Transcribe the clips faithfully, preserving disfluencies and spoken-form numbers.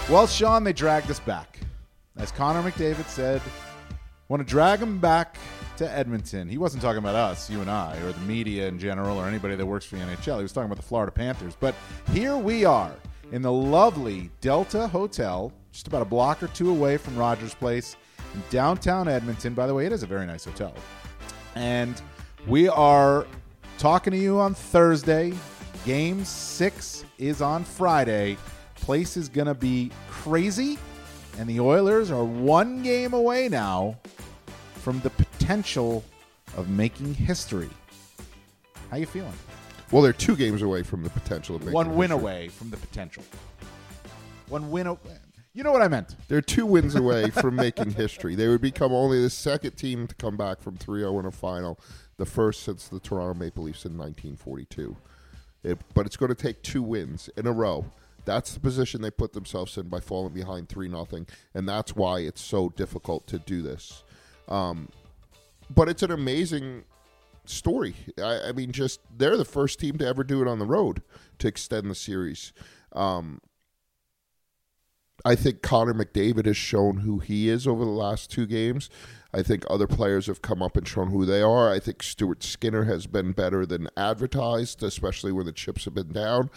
Well, Sean, they dragged us back. As Connor McDavid said, want to drag him back to Edmonton. He wasn't talking about us, you and I, or the media in general, or anybody that works for the N H L. He was talking about the Florida Panthers. But here we are in the lovely Delta Hotel, just about a block or two away from Rogers Place in downtown Edmonton. By the way, it is a very nice hotel. And we are talking to you on Thursday. Game six is on Friday. Place is going to be crazy, and the Oilers are one game away now from the potential of making history. How you feeling? Well, they're two games away from the potential of making One win history. away from the potential. One win away. You know what I meant. They're two wins away from making history. They would become only the second team to come back from three oh in a final, the first since the Toronto Maple Leafs in nineteen forty-two. It, but it's going to take two wins in a row. That's the position they put themselves in by falling behind three nothing, and that's why it's so difficult to do this. Um, but it's an amazing story. I, I mean, just they're the first team to ever do it on the road to extend the series. Um, I think Connor McDavid has shown who he is over the last two games. I think other players have come up and shown who they are. I think Stuart Skinner has been better than advertised, especially when the chips have been down.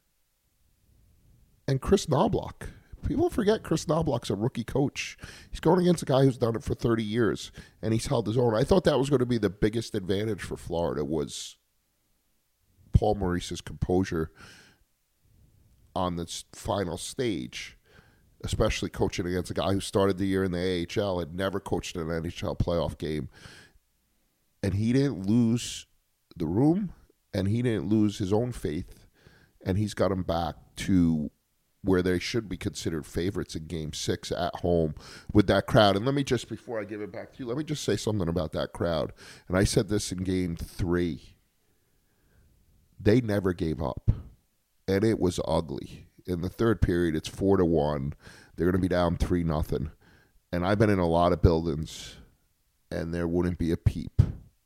And Chris Knobloch. People forget Chris Knobloch's a rookie coach. He's going against a guy who's done it for thirty years, and he's held his own. I thought that was going to be the biggest advantage for Florida was Paul Maurice's composure on this final stage, especially coaching against a guy who started the year in the A H L, had never coached an N H L playoff game. And he didn't lose the room, and he didn't lose his own faith, and he's got him back to where they should be considered favorites in game six at home with that crowd. And let me just, before I give it back to you, let me just say something about that crowd. And I said this in game three. They never gave up, and it was ugly. In the third period, it's four to one. They're going to be down three nothing. And I've been in a lot of buildings, and there wouldn't be a peep.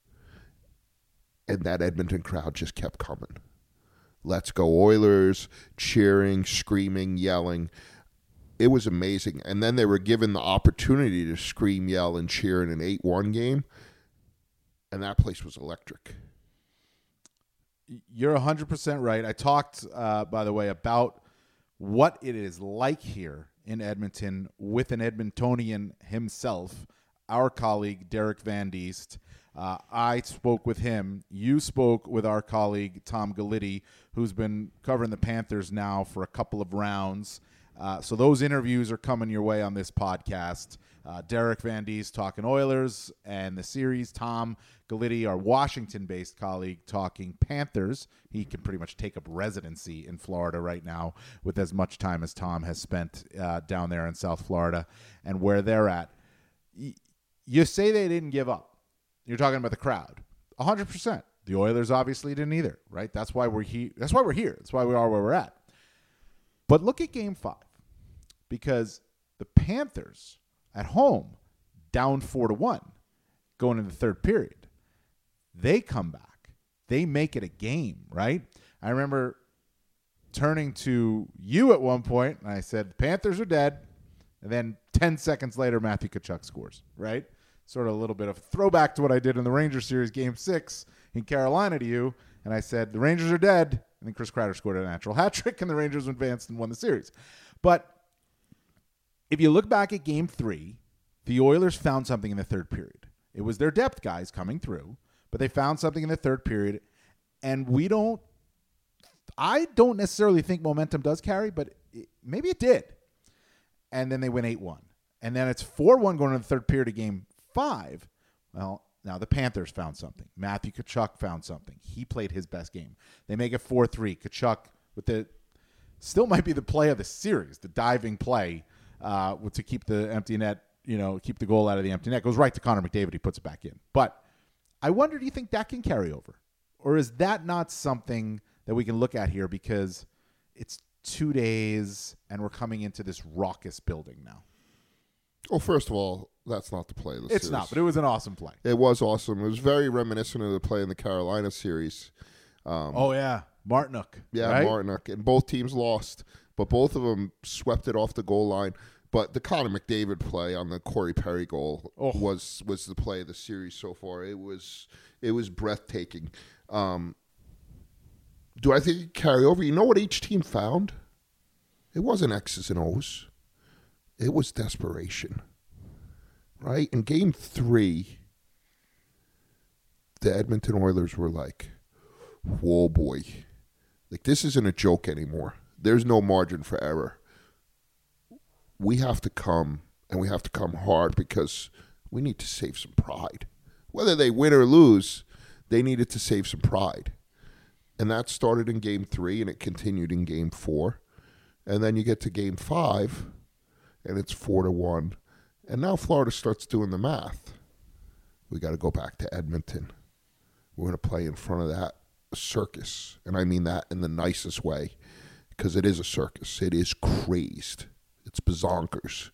And that Edmonton crowd just kept coming. Let's go Oilers, cheering, screaming, yelling. It was amazing. And then they were given the opportunity to scream, yell, and cheer in an eight one game. And that place was electric. You're one hundred percent right. I talked, uh, by the way, about what it is like here in Edmonton with an Edmontonian himself, our colleague, Derek Van Diest. Uh, I spoke with him. You spoke with our colleague, Tom Galitti, who's been covering the Panthers now for a couple of rounds. Uh, so those interviews are coming your way on this podcast. Uh, Derek Van Diest talking Oilers and the series. Tom Galitti, our Washington-based colleague, talking Panthers. He can pretty much take up residency in Florida right now with as much time as Tom has spent uh, down there in South Florida and where they're at. Y- you say they didn't give up. You're talking about the crowd. one hundred percent. The Oilers obviously didn't either, right? That's why we're here. That's why we're here. That's why we are where we're at. But look at game five, because the Panthers at home, down four to one, going into the third period. They come back. They make it a game, right? I remember turning to you at one point, and I said, the Panthers are dead. And then ten seconds later, Matthew Tkachuk scores, right? Sort of a little bit of a throwback to what I did in the Rangers series, game six in Carolina to you. And I said, the Rangers are dead. And then Chris Kreider scored a natural hat trick, and the Rangers advanced and won the series. But if you look back at game three, the Oilers found something in the third period. It was their depth guys coming through, but they found something in the third period. And we don't, I don't necessarily think momentum does carry, but it, maybe it did. And then they win eight one. And then it's four one going into the third period of game five. Well, now the Panthers found something. Matthew Tkachuk found something. He played his best game. They make it four three. Tkachuk with the still might be the play of the series, the diving play uh, to keep the empty net, you know, keep the goal out of the empty net. Goes right to Connor McDavid. He puts it back in. But I wonder, do you think that can carry over? Or is that not something that we can look at here because it's two days and we're coming into this raucous building now? Well, first of all, that's not the play of the it's series. It's not, but it was an awesome play. It was awesome. It was very reminiscent of the play in the Carolina series. Um, oh, yeah. Martinook. Yeah, right? Martinook. And both teams lost. but both of them swept it off the goal line. But the Connor McDavid play on the Corey Perry goal Oh. was was the play of the series so far. It was it was breathtaking. Um, do I think it carry over? You know what each team found? It wasn't X's and O's. It was desperation. Right? In game three, the Edmonton Oilers were like, whoa, boy. Like, this isn't a joke anymore. There's no margin for error. We have to come, and we have to come hard because we need to save some pride. Whether they win or lose, they needed to save some pride. And that started in game three, and it continued in game four. And then you get to game five, and it's four to one. And now Florida starts doing the math. We got to go back to Edmonton. We're going to play in front of that circus. And I mean that in the nicest way, because it is a circus. It is crazed. It's bazonkers.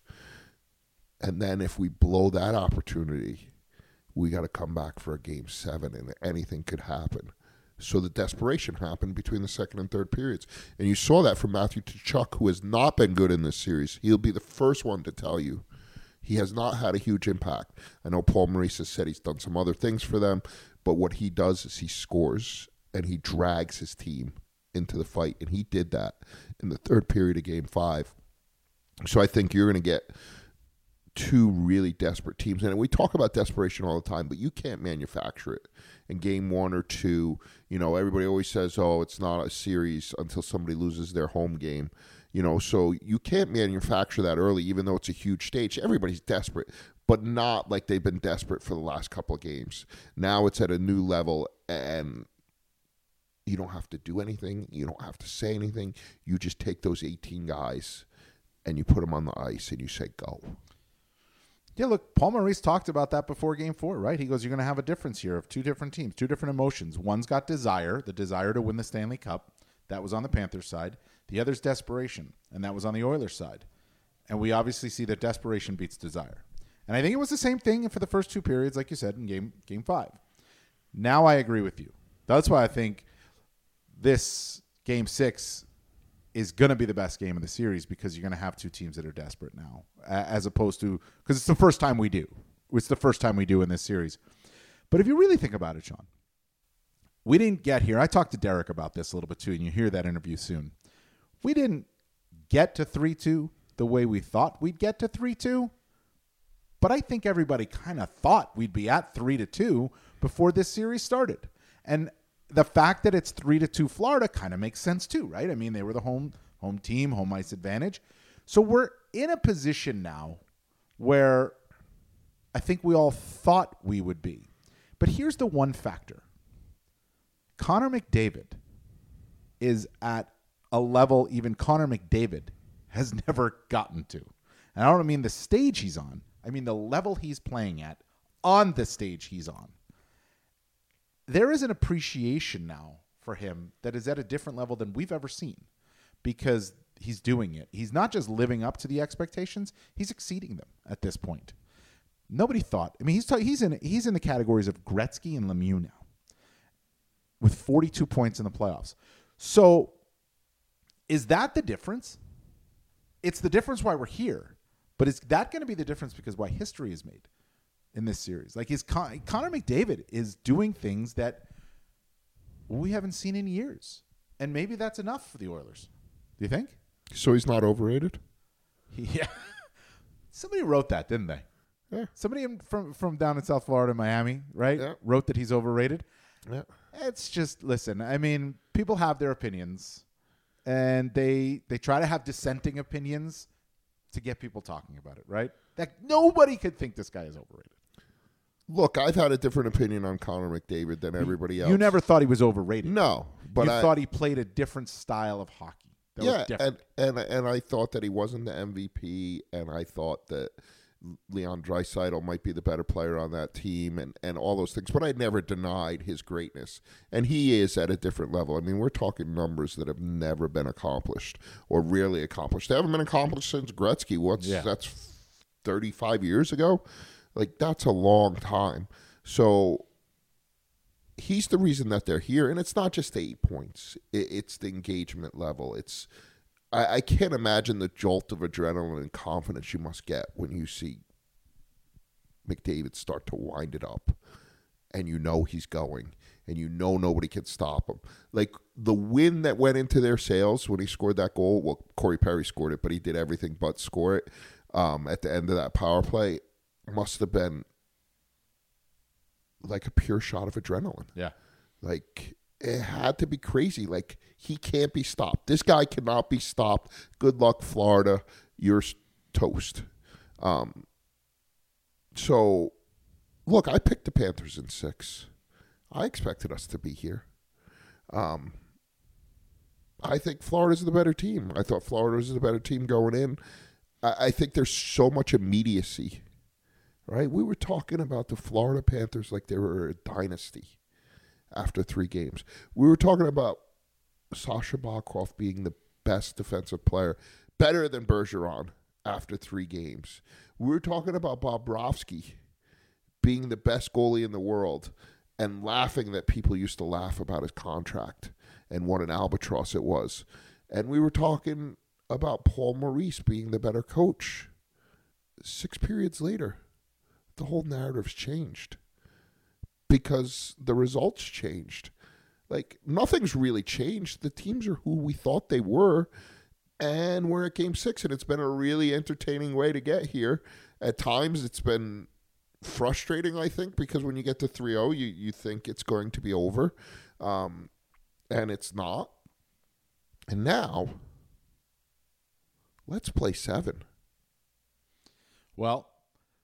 And then if we blow that opportunity, we got to come back for a game seven, and anything could happen. So the desperation happened between the second and third periods. And you saw that from Matthew Tkachuk, who has not been good in this series. He'll be the first one to tell you he has not had a huge impact. I know Paul Maurice has said he's done some other things for them, but what he does is he scores and he drags his team into the fight. And he did that in the third period of game five. So I think you're going to get two really desperate teams. And we talk about desperation all the time, but you can't manufacture it. In game one or two, you know, everybody always says, oh, it's not a series until somebody loses their home game. You know, so you can't manufacture that early, even though it's a huge stage. Everybody's desperate, but not like they've been desperate for the last couple of games. Now it's at a new level, and you don't have to do anything. You don't have to say anything. You just take those eighteen guys and you put them on the ice and you say, go. Yeah, look, Paul Maurice talked about that before game four, right? He goes, you're going to have a difference here of two different teams, two different emotions. One's got desire, the desire to win the Stanley Cup. That was on the Panthers side. The other's desperation, and that was on the Oilers side. And we obviously see that desperation beats desire. And I think it was the same thing for the first two periods, like you said, in game game five. Now I agree with you. That's why I think this game six is going to be the best game of the series, because you're going to have two teams that are desperate now, as opposed to, because it's the first time we do. It's the first time we do in this series. But if you really think about it, Sean, we didn't get here. I talked to Derek about this a little bit too, and you hear that interview soon. We didn't get to three two the way we thought we'd get to three two, but I think everybody kind of thought we'd be at three to two before this series started. And the fact that it's three to two Florida kind of makes sense too, right? I mean, they were the home home team, home ice advantage. So we're in a position now where I think we all thought we would be. But here's the one factor. Connor McDavid is at a level even Connor McDavid has never gotten to. And I don't mean the stage he's on. I mean the level he's playing at on the stage he's on. There is an appreciation now for him that is at a different level than we've ever seen, because he's doing it. He's not just living up to the expectations, he's exceeding them at this point. Nobody thought. I mean, he's t- he's in he's in the categories of Gretzky and Lemieux now, with forty-two points in the playoffs. So is that the difference? It's the difference why we're here. But is that going to be the difference because why history is made in this series? Like, is Con- Connor McDavid is doing things that we haven't seen in years. And maybe that's enough for the Oilers. Do you think? So he's not overrated? Yeah. Somebody wrote that, didn't they? Yeah. Somebody in, from, from down in South Florida, Miami, right? Yeah. Wrote that he's overrated. Yeah. It's just, listen, I mean, people have their opinions, and they they try to have dissenting opinions to get people talking about it, right? That nobody could think this guy is overrated. Look, I've had a different opinion on Connor McDavid than everybody else. You never thought he was overrated. No, but you I thought he played a different style of hockey. That was yeah, different. and, and and I thought that he wasn't the M V P, and I thought that Leon Draisaitl might be the better player on that team, and, and all those things. But I never denied his greatness, and he is at a different level. I mean, we're talking numbers that have never been accomplished or really accomplished. They haven't been accomplished since Gretzky. What's Yeah. That's thirty-five years ago. Like, that's a long time. So he's the reason that they're here, and it's not just the eight points. It, it's the engagement level. It's I, I can't imagine the jolt of adrenaline and confidence you must get when you see McDavid start to wind it up, and you know he's going, and you know nobody can stop him. Like the wind that went into their sails when he scored that goal. Well, Corey Perry scored it, but he did everything but score it. Um, at the end of that power play, must have been like a pure shot of adrenaline. Yeah, like it had to be crazy. Like he can't be stopped. This guy cannot be stopped. Good luck, Florida. You're toast. Um. So, look, I picked the Panthers in six. I expected us to be here. Um, I think Florida's the better team. I thought Florida was the better team going in. I, I think there's so much immediacy, right? We were talking about the Florida Panthers like they were a dynasty after three games. We were talking about Sasha Bacroft being the best defensive player, better than Bergeron after three games. We were talking about Bobrovsky being the best goalie in the world and laughing that people used to laugh about his contract and what an albatross it was. And we were talking about Paul Maurice being the better coach. Six periods later, the whole narrative's changed because the results changed. Like, nothing's really changed. The teams are who we thought they were. And we're at game six, and it's been a really entertaining way to get here. At times, it's been frustrating, I think, because when you get to three oh, you, you think it's going to be over, um, and it's not. And now, let's play seven. Well,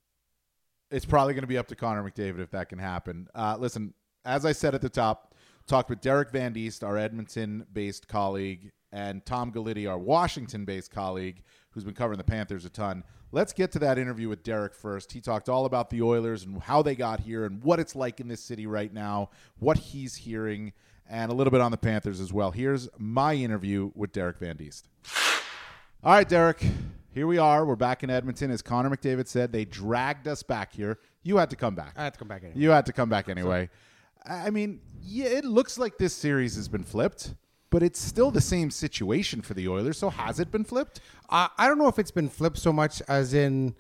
it's probably going to be up to Connor McDavid if that can happen. Uh, listen, as I said at the top, talked with Derek Van Diest, our Edmonton-based colleague, and Tom Galiti, our Washington-based colleague, who's been covering the Panthers a ton. Let's get to that interview with Derek first. He talked all about the Oilers and how they got here and what it's like in this city right now, what he's hearing, and a little bit on the Panthers as well. Here's my interview with Derek Van Diest. All right, Derek, here we are. We're back in Edmonton. As Connor McDavid said, they dragged us back here. You had to come back. I had to come back anyway. You had to come back anyway. So, I mean, yeah, it looks like this series has been flipped. But it's still the same situation for the Oilers. So has it been flipped? Uh, I don't know if it's been flipped so much as in,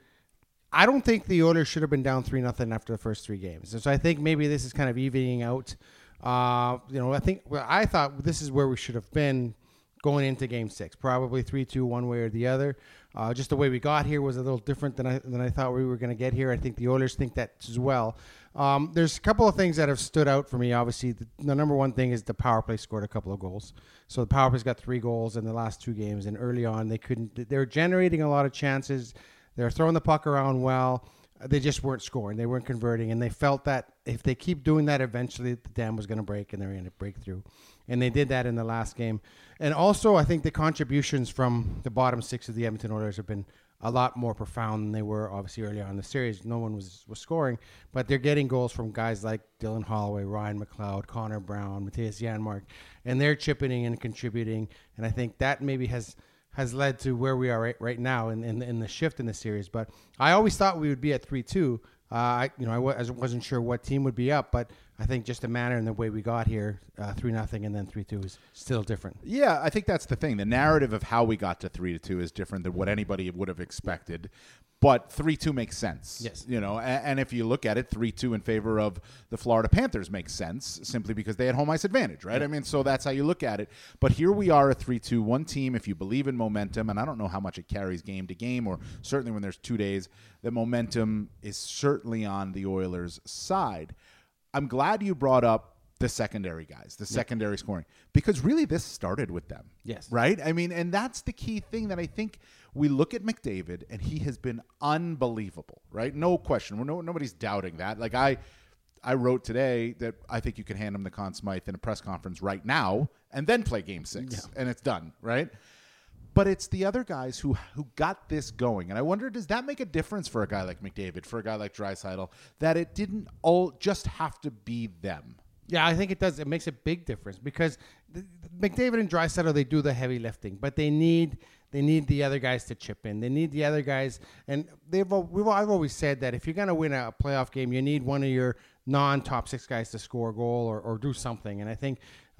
I don't think the Oilers should have been down three nothing after the first three games. And so I think maybe this is kind of evening out. Uh, you know, I think well, I thought this is where we should have been going into game six, probably three two one way or the other. Uh, just the way we got here was a little different than I than I thought we were going to get here. I think the Oilers think that as well. Um, there's a couple of things that have stood out for me. Obviously, the, the number one thing is the power play scored a couple of goals. So the power play's got three goals in the last two games, and early on they couldn't. They were generating a lot of chances. They were throwing the puck around well. They just weren't scoring. They weren't converting, and they felt that if they keep doing that, eventually the dam was going to break, and they're going to break through. And they did that in the last game. And also, I think the contributions from the bottom six of the Edmonton Oilers have been a lot more profound than they were obviously earlier on in the series. No one was, was scoring, but they're getting goals from guys like Dylan Holloway, Ryan McLeod, Connor Brown, Matthias Janmark, and they're chipping in and contributing. And I think that maybe has has led to where we are right, right now in, in, in the shift in the series. But I always thought we would be at three two. Uh, I you know I w- wasn't sure what team would be up, but I think just the manner and the way we got here, uh, three nothing and then three two is still different. Yeah, I think that's the thing. The narrative of how we got to three to two is different than what anybody would have expected. But three two makes sense. Yes. You know, and, and if you look at it, three two in favor of the Florida Panthers makes sense simply because they had home ice advantage, right? Yeah. I mean, so that's how you look at it. But here we are at three two, one team, if you believe in momentum, and I don't know how much it carries game to game, or certainly when there's two days, the momentum is certainly on the Oilers' side. I'm glad you brought up the secondary guys, the secondary scoring, because really this started with them. Yes. Right? I mean, and that's the key thing that I think we look at McDavid, and he has been unbelievable, right? No question. We're no, nobody's doubting that. Like I I wrote today that I think you can hand him the Conn Smythe in a press conference right now and then play game six, yeah. and it's done, right? But it's the other guys who who got this going. And I wonder, does that make a difference for a guy like McDavid, for a guy like Draisaitl, that it didn't all just have to be them? Yeah, I think it does. It makes a big difference because the, the McDavid and Draisaitl, they do the heavy lifting, but they need they need the other guys to chip in. They need the other guys, and they've we've I've always said that if you're going to win a playoff game, you need one of your non-top six guys to score a goal or, or do something. And I think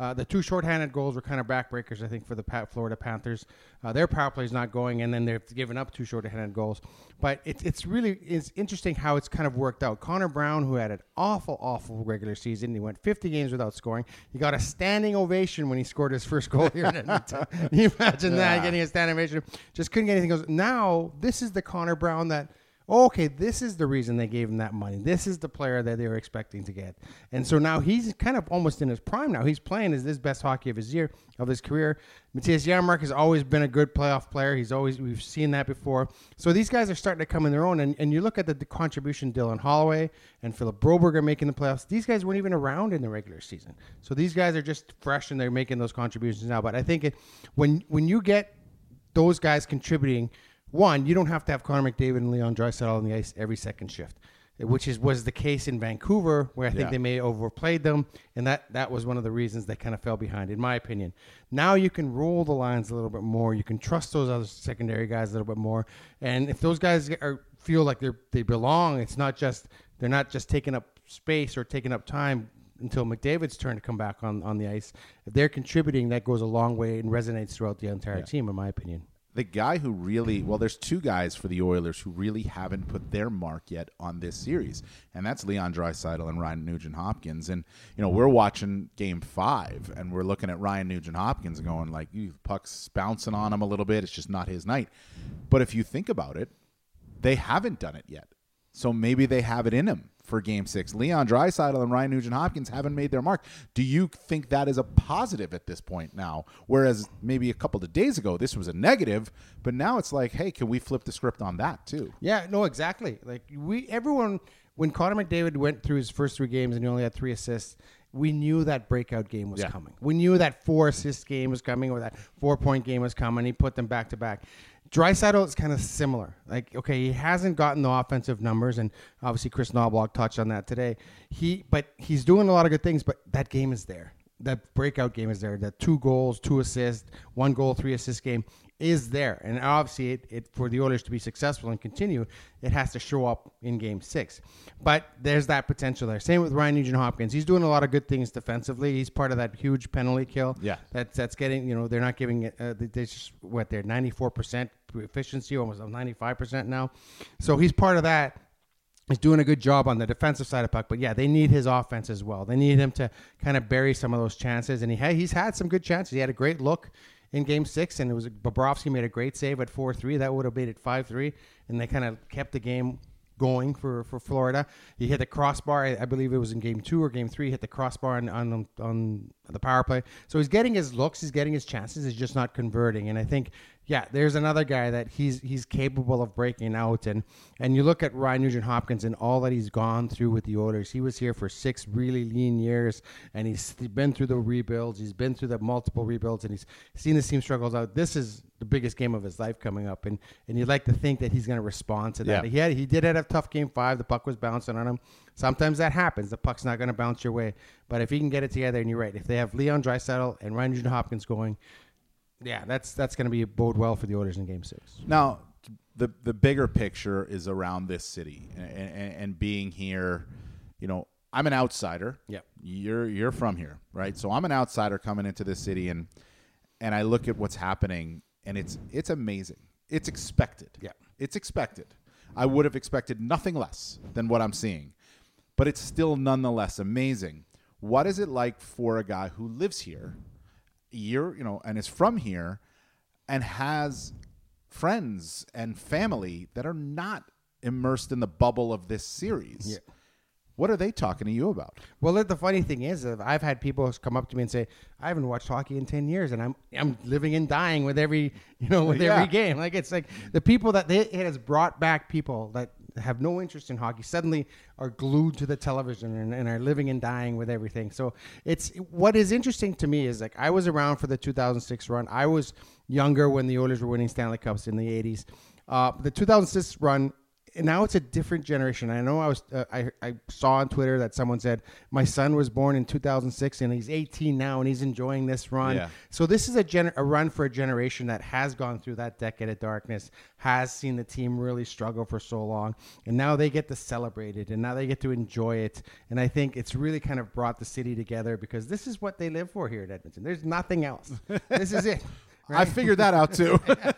Uh, the two shorthanded goals were kind of backbreakers, I think, for the pa- Florida Panthers. Uh, their power play is not going, and then they've given up two shorthanded goals. But it, it's really it's interesting how it's kind of worked out. Connor Brown, who had an awful, awful regular season, he went fifty games without scoring. He got a standing ovation when he scored his first goal here in Edmonton. Can you imagine Yeah. that, getting a standing ovation? Just couldn't get anything else. Now, this is the Connor Brown that, oh, okay, this is the reason they gave him that money. This is the player that they were expecting to get. And so now he's kind of almost in his prime now. He's playing as this best hockey of his year, of his career. Matthias Janmark has always been a good playoff player. He's always, we've seen that before. So these guys are starting to come in their own. And, and you look at the, the contribution Dylan Holloway and Philip Broberg are making the playoffs. These guys weren't even around in the regular season. So these guys are just fresh and they're making those contributions now. But I think it, when when you get those guys contributing, one, you don't have to have Connor McDavid and Leon Draisaitl on the ice every second shift, which is was the case in Vancouver, where I think Yeah. they may have overplayed them, and that, that was one of the reasons they kind of fell behind, in my opinion. Now you can roll the lines a little bit more. You can trust those other secondary guys a little bit more, and if those guys are feel like they they belong, it's not just they're not just taking up space or taking up time until McDavid's turn to come back on, on the ice. If they're contributing, that goes a long way and resonates throughout the entire Yeah. team, in my opinion. The guy who really, well, there's two guys for the Oilers who really haven't put their mark yet on this series, and that's Leon Draisaitl and Ryan Nugent-Hopkins. And, you know, we're watching game five, and we're looking at Ryan Nugent-Hopkins and going like, "Ew, puck's bouncing on him a little bit. It's just not his night." But if you think about it, they haven't done it yet. So maybe they have it in him for game six. Leon Draisaitl and Ryan Nugent-Hopkins haven't made their mark. Do you think that is a positive at this point now? Whereas maybe a couple of days ago, this was a negative, but now it's like, hey, can we flip the script on that too? Yeah, no, exactly. Like we, everyone, when Connor McDavid went through his first three games and he only had three assists, we knew that breakout game was Yeah. coming. We knew that four assist game was coming, or that four point game was coming. He put them back to back. Draisaitl is kind of similar. Like, okay, he hasn't gotten the offensive numbers, and obviously Chris Knobloch touched on that today. He, but he's doing a lot of good things. But that game is there. That breakout game is there. That two goals, two assists, one goal, three assist game is there. And obviously, it, it for the Oilers to be successful and continue, it has to show up in game six. But there's that potential there. Same with Ryan Nugent-Hopkins. He's doing a lot of good things defensively. He's part of that huge penalty kill. Yeah. That's that's getting, you know, they're not giving it, uh, they just, what, they're ninety-four percent efficiency, almost ninety-five percent now. So he's part of that. He's doing a good job on the defensive side of puck, but yeah, they need his offense as well. They need him to kind of bury some of those chances, and he had, he's had some good chances. He had a great look in Game Six, and it was Bobrovsky made a great save at four three. That would have made it five three, and they kind of kept the game going for, for Florida. He hit the crossbar. I, I believe it was in Game Two or Game Three. He hit the crossbar on, on on the power play. So he's getting his looks. He's getting his chances. He's just not converting. And I think, yeah, there's another guy that he's he's capable of breaking out. And and you look at Ryan Nugent-Hopkins and all that he's gone through with the Oilers. He was here for six really lean years, and he's been through the rebuilds. He's been through the multiple rebuilds, and he's seen this team struggles out. This is the biggest game of his life coming up, and and you'd like to think that he's going to respond to that. Yeah. He had he did have a tough game five. The puck was bouncing on him. Sometimes that happens. The puck's not going to bounce your way, but if he can get it together, and you're right, if they have Leon Draisaitl and Ryan Nugent-Hopkins going, yeah, that's that's going to be bode well for the Oilers in Game Six. Now, the the bigger picture is around this city and, and, and being here. You know, I'm an outsider. Yep. You're you're from here, right? So I'm an outsider coming into this city, and and I look at what's happening, and it's it's amazing. It's expected. Yeah. It's expected. I would have expected nothing less than what I'm seeing, but it's still nonetheless amazing. What is it like for a guy who lives here, year, you know, and is from here, and has friends and family that are not immersed in the bubble of this series? Yeah. What are they talking to you about? Well, the funny thing is, uh, I've had people come up to me and say, "I haven't watched hockey in ten years, and I'm I'm living and dying with every you know with Yeah. every game." Like it's like the people that they, it has brought back people that have no interest in hockey suddenly are glued to the television and, and are living and dying with everything. So it's what is interesting to me is like I was around for the two thousand six run. I was younger when the Oilers were winning Stanley Cups in the eighties. Uh, the two thousand six run. now it's a different generation. I know I was uh, I I saw on Twitter that someone said my son was born in two thousand six and he's eighteen now and he's enjoying this run. Yeah. So this is a gener- a run for a generation that has gone through that decade of darkness, has seen the team really struggle for so long, and now they get to celebrate it and now they get to enjoy it. And I think it's really kind of brought the city together because this is what they live for here at Edmonton. There's nothing else. This is it. I figured that out too.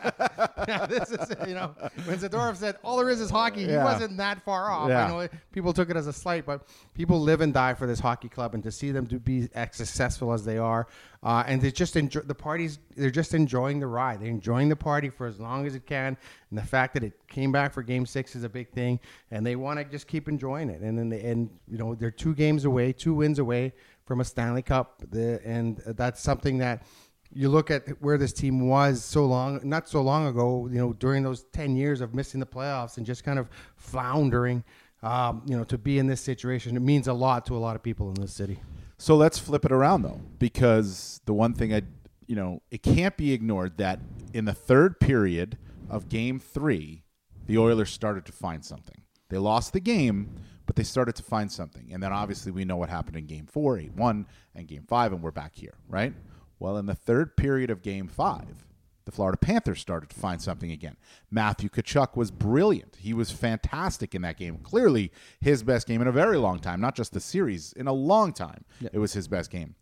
Yeah, this is it, you know, when Zadorov said all there is is hockey, Yeah. he wasn't that far off. Yeah. I know people took it as a slight, but people live and die for this hockey club, and to see them to be as successful as they are, uh, and they just enjoy the parties. They're just enjoying the ride. They're enjoying the party for as long as it can, and the fact that it came back for Game Six is a big thing, and they want to just keep enjoying it. And then, they, and you know, they're two games away, two wins away from a Stanley Cup, the, and that's something that. You look at where this team was so long, not so long ago, you know, during those ten years of missing the playoffs and just kind of floundering, um, you know, to be in this situation, it means a lot to a lot of people in this city. So let's flip it around, though, because the one thing I, you know, it can't be ignored that in the third period of Game Three, the Oilers started to find something. They lost the game, but they started to find something. And then obviously we know what happened in Game Four, eight one, and Game Five, and we're back here, right? Well, in the third period of Game Five, the Florida Panthers started to find something again. Matthew Tkachuk was brilliant. He was fantastic in that game. Clearly his best game in a very long time, not just the series, in a long time. Yeah. It was his best game.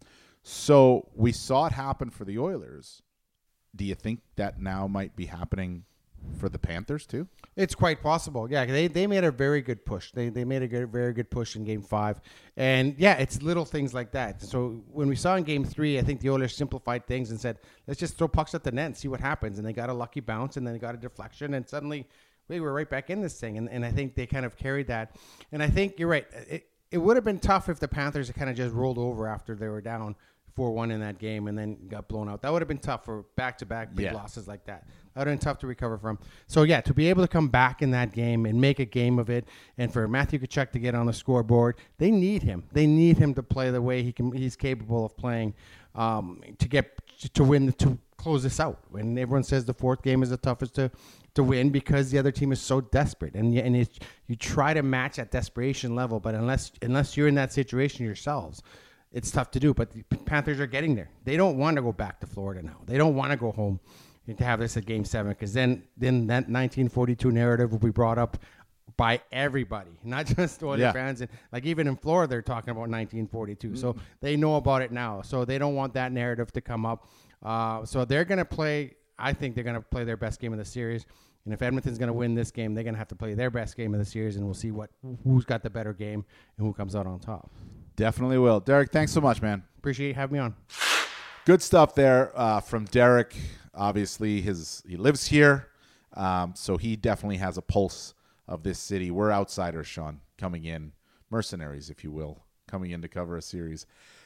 So we saw it happen for the Oilers. Do you think that now might be happening for the Panthers too? It's quite possible. Yeah, they they made a very good push. They they made a good, very good push in Game Five, and yeah, it's little things like that. So when we saw in Game Three, I think the Oilers simplified things and said, let's just throw pucks at the net and see what happens. And they got a lucky bounce, and then they got a deflection, and suddenly we were right back in this thing. And and I think they kind of carried that. And I think you're right. It it would have been tough if the Panthers had kind of just rolled over after they were down four one in that game and then got blown out. That would have been tough for back-to-back big yeah. losses like that. That would have been tough to recover from. So, yeah, to be able to come back in that game and make a game of it, and for Matthew Tkachuk to get on the scoreboard, they need him. They need him to play the way he can. He's capable of playing um, to get to win, to close this out. When everyone says the fourth game is the toughest to, to win because the other team is so desperate. And, and it's, you try to match that desperation level, but unless unless you're in that situation yourselves, it's tough to do, but the Panthers are getting there. They don't want to go back to Florida now. They don't want to go home to have this at Game Seven, because then, then that nineteen forty-two narrative will be brought up by everybody, not just Oilers yeah. fans. And like even in Florida, they're talking about nineteen forty-two, mm-hmm. so they know about it now. So they don't want that narrative to come up. Uh, so they're going to play. I think they're going to play their best game of the series. And if Edmonton's going to win this game, they're going to have to play their best game of the series, and we'll see what who's got the better game and who comes out on top. Definitely will. Derek, thanks so much, man. Appreciate you having me on. Good stuff there uh, from Derek. Obviously, his he lives here, um, so he definitely has a pulse of this city. We're outsiders, Sean, coming in, mercenaries, if you will, coming in to cover a series.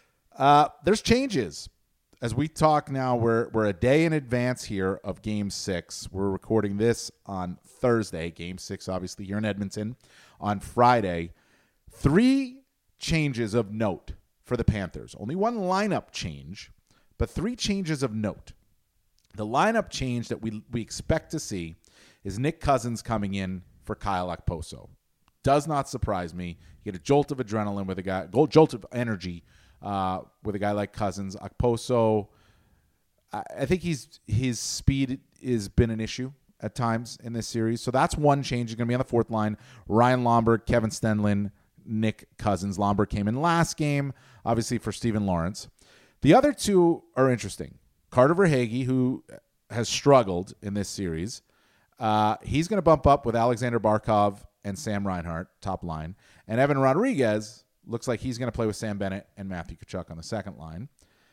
Uh, there's changes. As we talk now, we're we're a day in advance here of Game Six. We're recording this on Thursday. Game Six, obviously, here in Edmonton on Friday. Three changes of note for the Panthers. Only one lineup change, but three changes of note. The lineup change that we we expect to see is Nick Cousins coming in for Kyle Okposo. Does not surprise me. You get a jolt of adrenaline with a guy, jolt of energy uh, with a guy like Cousins. Okposo, I, I think he's his speed has been an issue at times in this series. So that's one change. He's going to be on the fourth line. Ryan Lomberg, Kevin Stenlin, Nick Cousins. Lomberg came in last game, obviously, for Stephen Lawrence. The other two are interesting. Carter Verhaeghe, who has struggled in this series, uh, he's going to bump up with Alexander Barkov and Sam Reinhart, top line. And Evan Rodriguez looks like he's going to play with Sam Bennett and Matthew Tkachuk on the second line.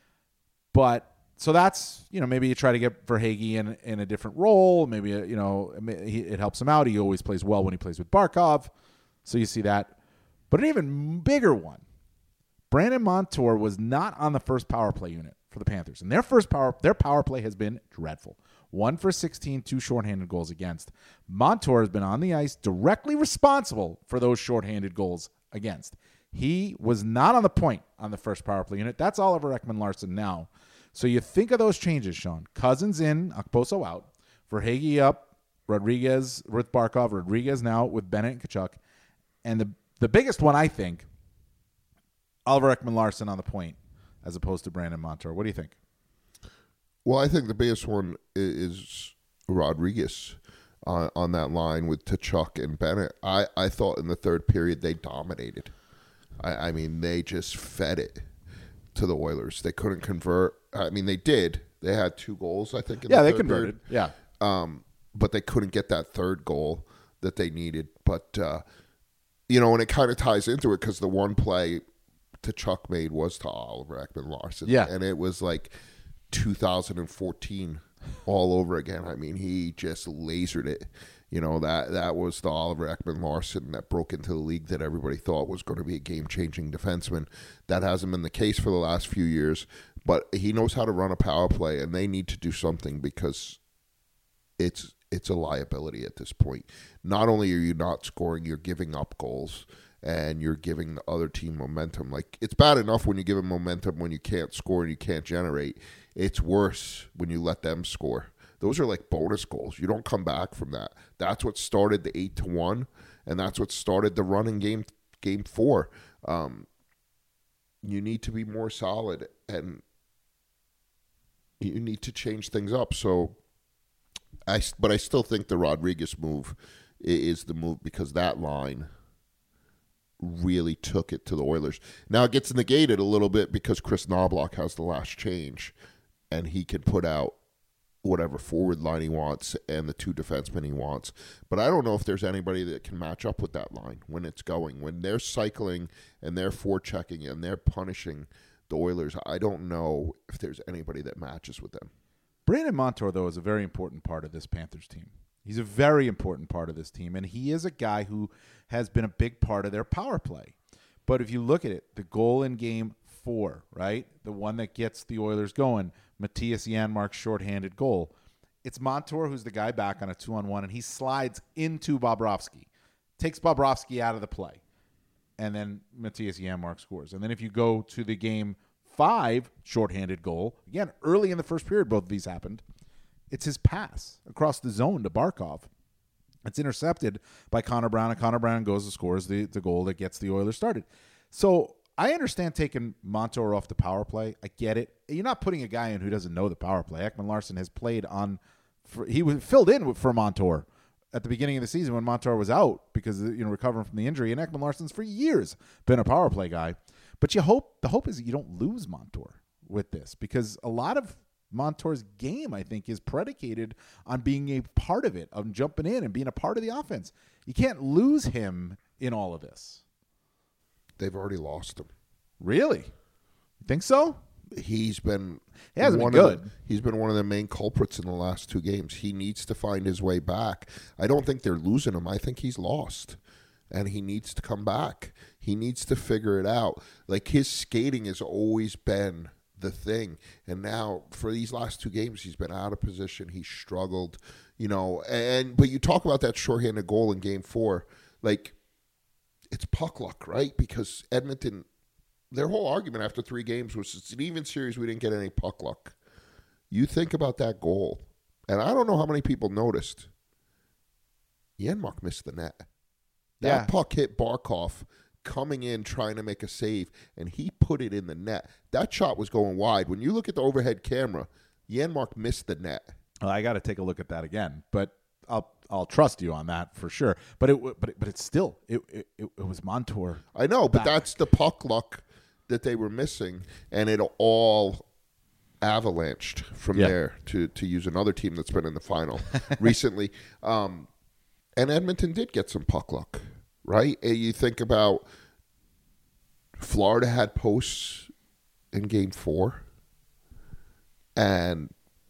But so that's, you know, maybe you try to get Verhaeghe in, in a different role. Maybe, you know, it helps him out. He always plays well when he plays with Barkov. So you see that. But an even bigger one, Brandon Montour was not on the first power play unit for the Panthers. And their first power their power play has been dreadful. One for sixteen, two shorthanded goals against. Montour has been on the ice directly responsible for those shorthanded goals against. He was not on the point on the first power play unit. That's Oliver Ekman-Larsson now. So you think of those changes, Sean. Cousins in, Okposo out. Verhaeghe up, Rodriguez with Barkov, Rodriguez now with Bennett and Kachuk. And the the biggest one, I think, Oliver Ekman-Larsson on the point as opposed to Brandon Montour. What do you think? Well, I think the biggest one is Rodriguez uh, on that line with Tkachuk and Bennett. I, I thought in the third period they dominated. I, I mean, they just fed it to the Oilers. They couldn't convert. I mean, they did. They had two goals, I think, in yeah, the they third converted. period. Yeah. Um, but they couldn't get that third goal that they needed. But, uh, you know, and it kind of ties into it because the one play Tkachuk made was to Oliver Ekman-Larsson. Yeah. And it was like two thousand fourteen all over again. I mean, he just lasered it. You know, that that was the Oliver Ekman-Larsson that broke into the league that everybody thought was going to be a game-changing defenseman. That hasn't been the case for the last few years, but he knows how to run a power play, and they need to do something because it's it's a liability at this point. Not only are you not scoring, you're giving up goals, and you're giving the other team momentum. Like, it's bad enough when you give them momentum when you can't score and you can't generate. It's worse when you let them score. Those are like bonus goals. You don't come back from that. That's what started the eight to one, and that's what started the run in game game four. Um, you need to be more solid, and you need to change things up. So, I but I still think the Rodriguez move is the move because that line really took it to the Oilers. Now it gets negated a little bit because Chris Knoblauch has the last change, and he can put out whatever forward line he wants and the two defensemen he wants. But I don't know if there's anybody that can match up with that line when it's going. When they're cycling and they're forechecking and they're punishing the Oilers, I don't know if there's anybody that matches with them. Brandon Montour, though, is a very important part of this Panthers team. He's a very important part of this team, and he is a guy who has been a big part of their power play. But if you look at it, the goal in game four, right, the one that gets the Oilers going, Matthias Janmark's shorthanded goal, it's Montour who's the guy back on a two-on-one, and he slides into Bobrovsky, takes Bobrovsky out of the play, and then Matthias Janmark scores. And then if you go to the game five shorthanded goal, again, early in the first period, both of these happened, it's his pass across the zone to Barkov. It's intercepted by Connor Brown, and Connor Brown goes and scores the, the goal that gets the Oilers started. So I understand taking Montour off the power play. I get it. You're not putting a guy in who doesn't know the power play. Ekman-Larsson has played on for, – he was filled in for Montour at the beginning of the season when Montour was out because, you know, recovering from the injury. And Ekman-Larsson's for years been a power play guy. But you hope – the hope is that you don't lose Montour with this because a lot of – Montour's game, I think, is predicated on being a part of it, on jumping in and being a part of the offense. You can't lose him in all of this. They've already lost him. Really? You think so? He's been he hasn't one been good. Of the, he's been one of the main culprits in the last two games. He needs to find his way back. I don't think they're losing him. I think he's lost. And he needs to come back. He needs to figure it out. Like, his skating has always been the thing, and now for these last two games he's been out of position. He struggled, you know, and but you talk about that shorthanded goal in game four, like, it's puck luck, right? Because Edmonton, their whole argument after three games was it's an even series, we didn't get any puck luck. You think about that goal, and I don't know how many people noticed Janmark missed the net. That Yeah. puck hit Barkov coming in trying to make a save, and he put it in the net. That shot was going wide. When you look at the overhead camera, Janmark missed the net. Well, I got to take a look at that again, but I'll I'll trust you on that for sure. But it but it, but it's still it, it it was Montour. I know, but back. that's the puck luck that they were missing, and it all avalanched from Yeah. there to to use another team that's been in the final recently. Um, and Edmonton did get some puck luck. Right? And you think about Florida had posts in game four, and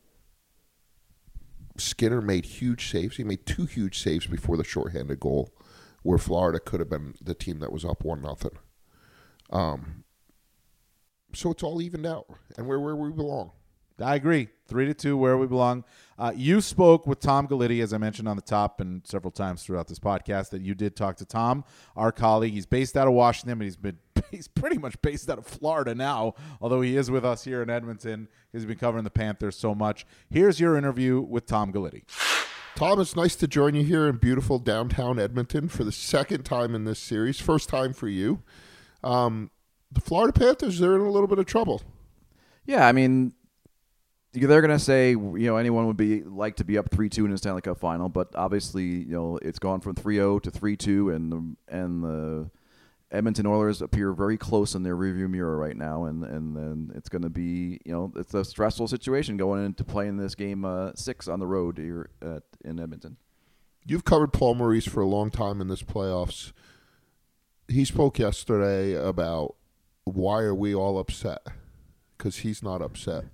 Skinner made huge saves. He made two huge saves before the shorthanded goal, where Florida could have been the team that was up one nothing. Um, so it's all evened out, and we're where we belong. I agree. Three to two, where we belong. Uh, you spoke with Tom Galiti, as I mentioned on the top and several times throughout this podcast, that you did talk to Tom, our colleague. He's based out of Washington, but he's been he's pretty much based out of Florida now, although he is with us here in Edmonton. He's been covering the Panthers so much. Here's your interview with Tom Galiti. Tom, it's nice to join you here in beautiful downtown Edmonton for the second time in this series. First time for you. Um, the Florida Panthers, they're in a little bit of trouble. Yeah, I mean, they're going to say, you know, anyone would be like to be up three two in the Stanley Cup final, but obviously, you know, it's gone from three oh to three two, and the, and the Edmonton Oilers appear very close in their rearview mirror right now, and and then it's going to be, you know, it's a stressful situation going into playing this game uh, six on the road here at, in Edmonton. You've covered Paul Maurice for a long time in this playoffs. He spoke yesterday about why are we all upset, because he's not upset.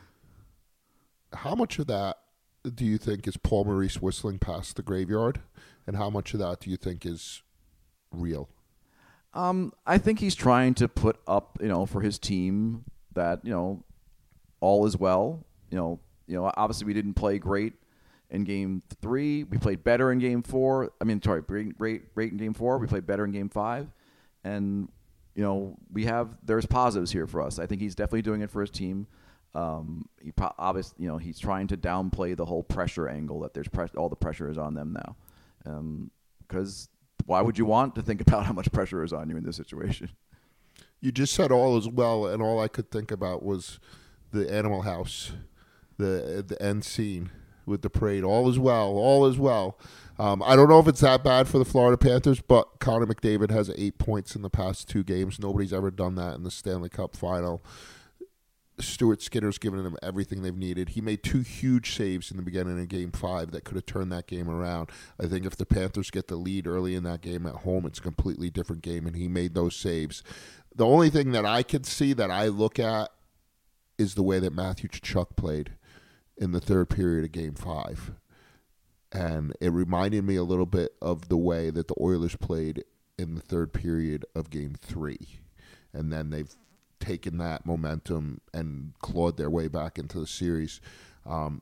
How much of that do you think is Paul Maurice whistling past the graveyard, and how much of that do you think is real? Um, I think he's trying to put up, you know, for his team that, you know, all is well. You know, you know, obviously we didn't play great in game three. We played better in game four. I mean, sorry, great, great, great in game four. We played better in game five. And, you know, we have, there's positives here for us. I think he's definitely doing it for his team. Um, he pro- obviously, you know, he's trying to downplay the whole pressure angle that there's press- all the pressure is on them now. Um, because why would you want to think about how much pressure is on you in this situation? You just said all is well, and all I could think about was the Animal House, the the end scene with the parade. All is well, all is well. Um, I don't know if it's that bad for the Florida Panthers, but Connor McDavid has eight points in the past two games. Nobody's ever done that in the Stanley Cup final. Stuart Skinner's given them everything they've needed. He made two huge saves in the beginning of game five that could have turned that game around. I think if the Panthers get the lead early in that game at home, it's a completely different game, and he made those saves. The only thing that I could see that I look at is the way that Matthew Tkachuk played in the third period of game five. And it reminded me a little bit of the way that the Oilers played in the third period of game three. And then they've taken that momentum and clawed their way back into the series. Um,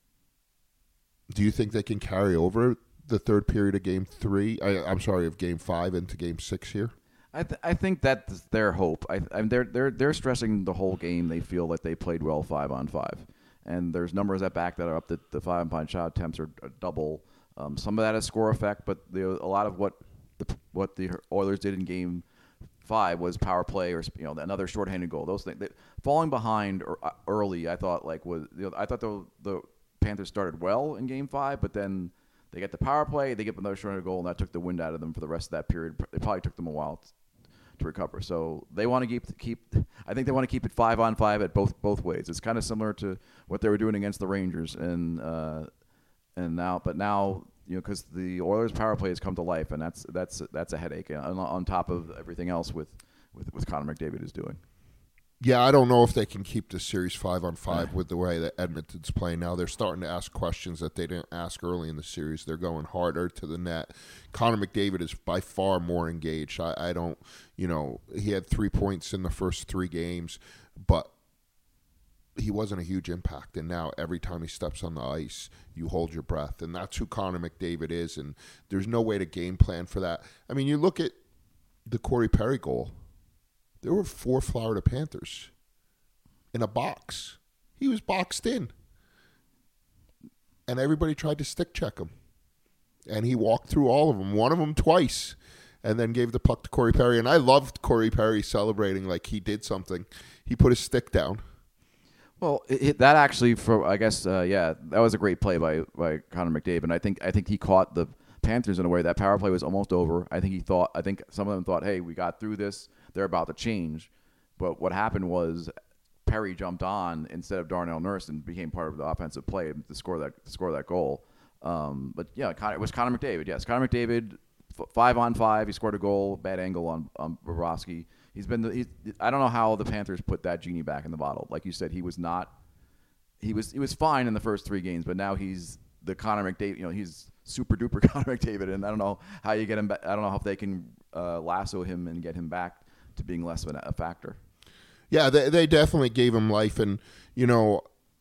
do you think they can carry over the third period of game three? I, I'm sorry, of game five into game six here? I th- I think that's their hope. I, I they're they're they're stressing the whole game. They feel like they played well five on five, and there's numbers that back that are up. That the five on five shot attempts are, are double. Um, some of that is score effect, but the, a lot of what the what the Oilers did in game five was power play or, you know, another shorthanded goal. Those things, they, falling behind or, uh, early, I thought like was you know, I thought the the Panthers started well in game five, but then they get the power play, they get another shorthanded goal, and that took the wind out of them for the rest of that period. It probably took them a while t- to recover. So they want to keep keep. I think they want to keep it five on five at both both ways. It's kind of similar to what they were doing against the Rangers, and uh, and now, but now. You know, because the Oilers' power play has come to life, and that's that's that's a headache on, on top of everything else with, with, with Connor McDavid is doing. Yeah, I don't know if they can keep the series five on five with the way that Edmonton's playing now. They're starting to ask questions that they didn't ask early in the series. They're going harder to the net. Connor McDavid is by far more engaged. I, I don't, you know, he had three points in the first three games, but he wasn't a huge impact, and now every time he steps on the ice, you hold your breath, and that's who Connor McDavid is, and there's no way to game plan for that. I mean, you look at the Corey Perry goal. There were four Florida Panthers in a box. He was boxed in, and everybody tried to stick check him, and he walked through all of them, one of them twice, and then gave the puck to Corey Perry, and I loved Corey Perry celebrating like he did something. He put his stick down. Well, it, it, that actually, for I guess, uh, yeah, that was a great play by, by Connor McDavid. I think I think he caught the Panthers in a way that power play was almost over. I think he thought, I think some of them thought, hey, we got through this. They're about to change. But what happened was Perry jumped on instead of Darnell Nurse and became part of the offensive play to score that to score that goal. Um, but yeah, it was Connor McDavid. Yes, Connor McDavid, f- five on five. He scored a goal, bad angle on on Bobrovsky. He's been. The, he's, I don't know how the Panthers put that genie back in the bottle. Like you said, he was not. He was. He was fine in the first three games, but now he's the Connor McDavid. You know, he's super duper Connor McDavid, and I don't know how you get him back. I don't know if they can uh, lasso him and get him back to being less of a factor. Yeah, they they definitely gave him life, and you know,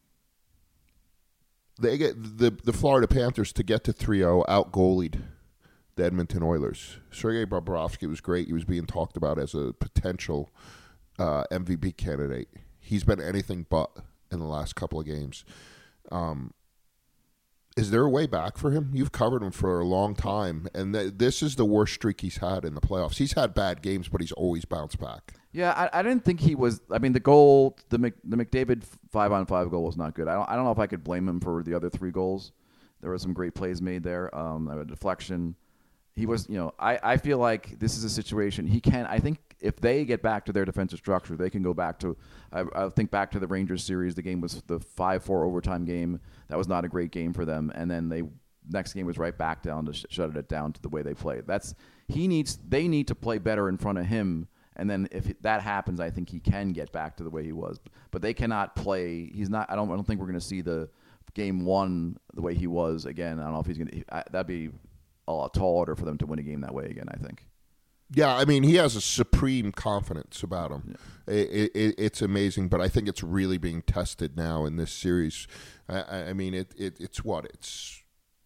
they get the the Florida Panthers to get to three oh out goalied the Edmonton Oilers. Sergei Bobrovsky was great. He was being talked about as a potential uh, M V P candidate. He's been anything but in the last couple of games. Um, Is there a way back for him? You've covered him for a long time, and th- this is the worst streak he's had in the playoffs. He's had bad games, but he's always bounced back. Yeah, I, I didn't think he was. I mean, the goal, the Mc, the McDavid five on five goal was not good. I don't. I don't know if I could blame him for the other three goals. There were some great plays made there. Um, a deflection. He was, you know, I, I feel like this is a situation he can. I think if they get back to their defensive structure, they can go back to. I, I think back to the Rangers series. The game was the five four overtime game. That was not a great game for them. And then they next game was right back down to sh- shut it down to the way they played. That's he needs. They need to play better in front of him. And then if that happens, I think he can get back to the way he was. But they cannot play. He's not. I don't. I don't think we're going to see the game one the way he was again. I don't know if he's going to. That'd be a tall order for them to win a game that way again, I think. Yeah, I mean, he has a supreme confidence about him. Yeah. It, it, it's amazing, but I think it's really being tested now in this series. I, I mean, it, it it's what? It's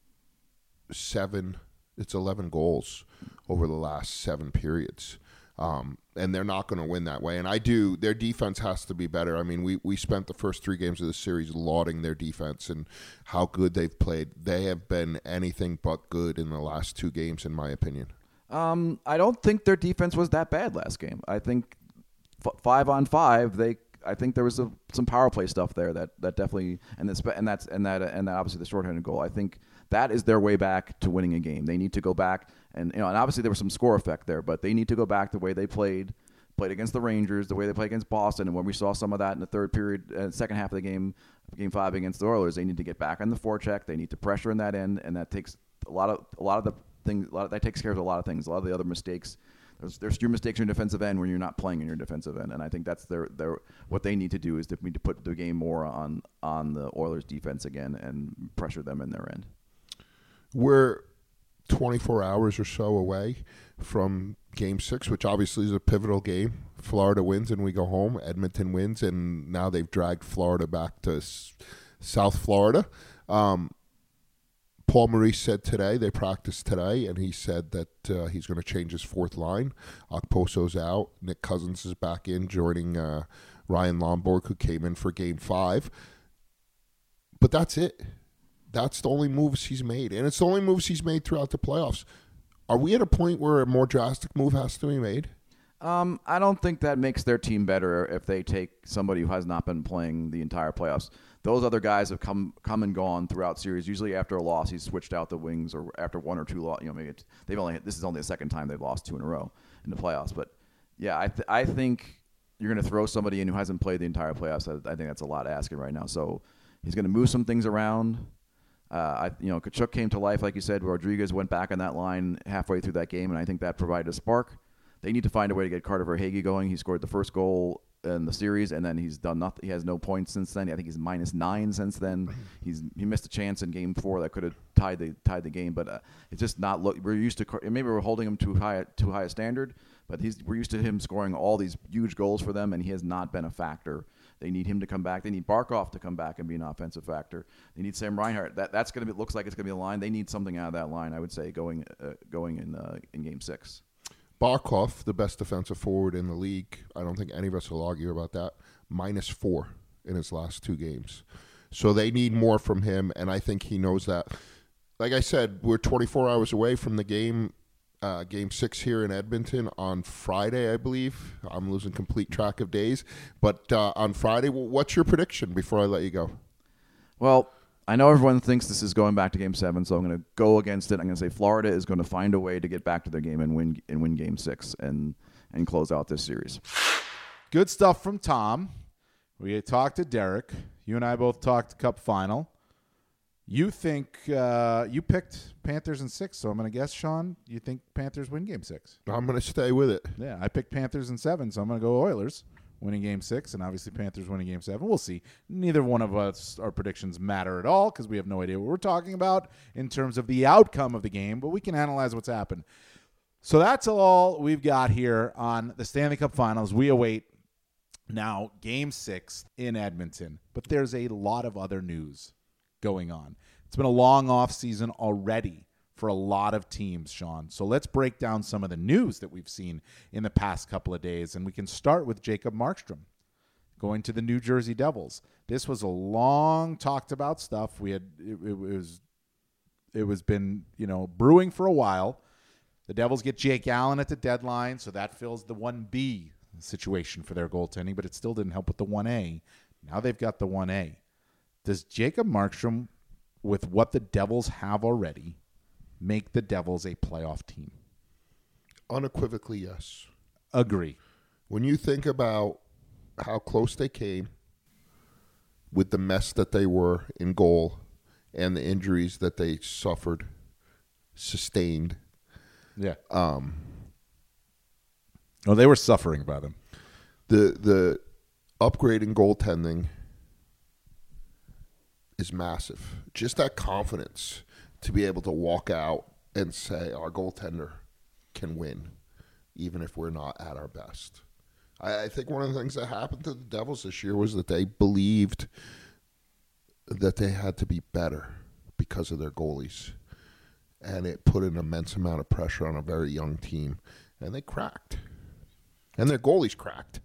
seven, it's eleven goals over the last seven periods. Um, and they're not going to win that way. And I do, their defense has to be better. I mean, we, we spent the first three games of the series lauding their defense and how good they've played. They have been anything but good in the last two games, in my opinion. Um, I don't think their defense was that bad last game. I think f- five on five, they, I think there was a, some power play stuff there that, that definitely, and that's, and that's, and that, and that obviously the shorthanded goal. I think that is their way back to winning a game. They need to go back. And you know, and obviously there was some score effect there, but they need to go back the way they played, played against the Rangers, the way they played against Boston, and when we saw some of that in the third period, uh, second half of the game, game five against the Oilers, they need to get back on the forecheck. They need to pressure in that end, and that takes a lot of a lot of the things. A lot of, that takes care of a lot of things. A lot of the other mistakes. There's, there's your mistakes in your defensive end when you're not playing in your defensive end, and I think that's their their what they need to do is to need to put the game more on on the Oilers defense again and pressure them in their end. We're twenty-four hours or so away from game six, which obviously is a pivotal game. Florida wins and we go home. Edmonton wins, and now they've dragged Florida back to s- South Florida. Um, Paul Maurice said today, they practiced today, and he said that uh, he's going to change his fourth line. Okposo's out. Nick Cousins is back in, joining uh, Ryan Lomborg, who came in for game five. But that's it. That's the only moves he's made, and it's the only moves he's made throughout the playoffs. Are we at a point where a more drastic move has to be made? Um, I don't think that makes their team better if they take somebody who has not been playing the entire playoffs. Those other guys have come come and gone throughout series. Usually after a loss, he's switched out the wings, or after one or two loss. You know, maybe it's, they've only this is only the second time they've lost two in a row in the playoffs. But yeah, I th- I think you're going to throw somebody in who hasn't played the entire playoffs. I, I think that's a lot asking right now. So he's going to move some things around. Uh, I, you know, Tkachuk came to life, like you said. Rodriguez went back on that line halfway through that game, and I think that provided a spark. They need to find a way to get Carter Verhaeghe going. He scored the first goal in the series, and then he's done nothing. He has no points since then. I think he's minus nine since then. He's he missed a chance in game four that could have tied the tied the game, but uh, it's just not look. We're used to maybe we're holding him too high too high a standard, but he's we're used to him scoring all these huge goals for them, and he has not been a factor. They need him to come back. They need Barkov to come back and be an offensive factor. They need Sam Reinhart. That that's going to be looks like it's going to be a line. They need something out of that line. I would say going uh, going in uh, in game six. Barkov, the best defensive forward in the league, I don't think any of us will argue about that, minus four in his last two games. So they need more from him, and I think he knows that. Like I said, we're twenty-four hours away from the game, uh, game six here in Edmonton on Friday, I believe. I'm losing complete track of days. But uh, on Friday, what's your prediction before I let you go? Well, I know everyone thinks this is going back to game seven, so I'm going to go against it. I'm going to say Florida is going to find a way to get back to their game and win and win game six and, and close out this series. Good stuff from Tom. We talked to Derek. You and I both talked Cup final. You think uh, you picked Panthers in six, so I'm going to guess, Sean, you think Panthers win game six. I'm going to stay with it. Yeah, I picked Panthers in seven, so I'm going to go Oilers winning game six, and obviously Panthers winning game seven. We'll see. Neither one of us, our predictions matter at all because we have no idea what we're talking about in terms of the outcome of the game, but we can analyze what's happened. So that's all we've got here on the Stanley Cup Finals. We await now game six in Edmonton, but there's a lot of other news going on. It's been a long off season already for a lot of teams, Sean. So let's break down some of the news that we've seen in the past couple of days, and we can start with Jacob Markstrom going to the New Jersey Devils. This was a long talked about stuff. We had it, it was it was been, you know, brewing for a while. The Devils get Jake Allen at the deadline, so that fills the one B situation for their goaltending, but it still didn't help with the one A. Now they've got the one A. Does Jacob Markstrom, with what the Devils have already, make the Devils a playoff team? Unequivocally, yes. Agree. When you think about how close they came with the mess that they were in goal and the injuries that they suffered, sustained. Yeah. Um, oh, they were suffering by them. The the upgrade in goaltending is massive. Just that confidence to be able to walk out and say our goaltender can win, even if we're not at our best. I, I think one of the things that happened to the Devils this year was that they believed that they had to be better because of their goalies. And it put an immense amount of pressure on a very young team. And they cracked. And their goalies cracked.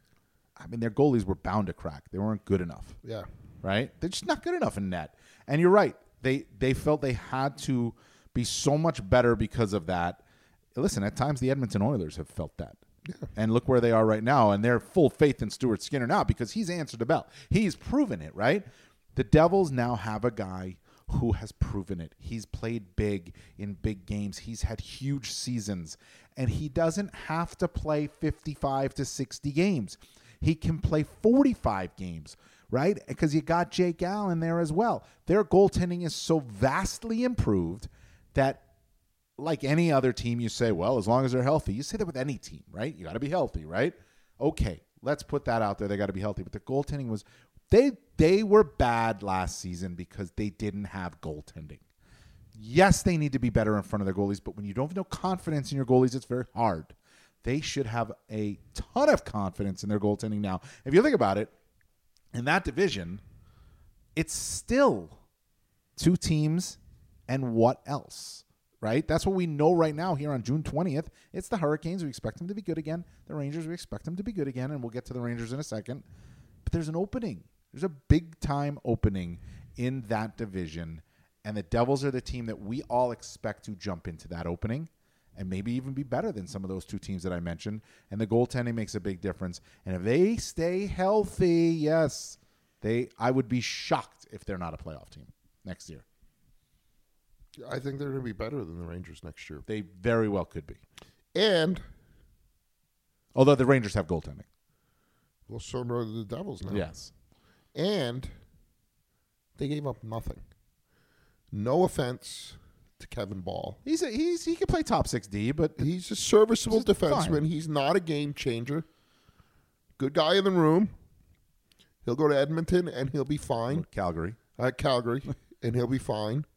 I mean, their goalies were bound to crack. They weren't good enough. Yeah. Right? They're just not good enough in net. And you're right. They they felt they had to be so much better because of that. Listen, at times the Edmonton Oilers have felt that. Yeah. And look where they are right now. And they're full faith in Stuart Skinner now because he's answered the bell. He's proven it, right? The Devils now have a guy who has proven it. He's played big in big games. He's had huge seasons. And he doesn't have to play fifty-five to sixty games. He can play forty-five games, right? Because you got Jake Allen there as well. Their goaltending is so vastly improved that, like any other team, you say, well, as long as they're healthy. You say that with any team, right? You got to be healthy, right? Okay, let's put that out there. They got to be healthy. But the goaltending was they they were bad last season because they didn't have goaltending. Yes, they need to be better in front of their goalies, but when you don't have no confidence in your goalies, it's very hard. They should have a ton of confidence in their goaltending now. If you think about it, in that division, it's still two teams and what else, right? That's what we know right now here on June twentieth. It's the Hurricanes. We expect them to be good again. The Rangers, we expect them to be good again, and we'll get to the Rangers in a second. But there's an opening. There's a big-time opening in that division, and the Devils are the team that we all expect to jump into that opening and maybe even be better than some of those two teams that I mentioned. And the goaltending makes a big difference. And if they stay healthy, yes, they. I would be shocked if they're not a playoff team next year. I think they're going to be better than the Rangers next year. They very well could be. And although the Rangers have goaltending. Well, so do the Devils now. Yes. And they gave up nothing. No offense to Kevin Ball. He's a, he's he can play top six D, but he's a serviceable he's defenseman. fine. He's not a game changer. Good guy in the room. He'll go to Edmonton and he'll be fine. Calgary. At Calgary, and he'll be fine.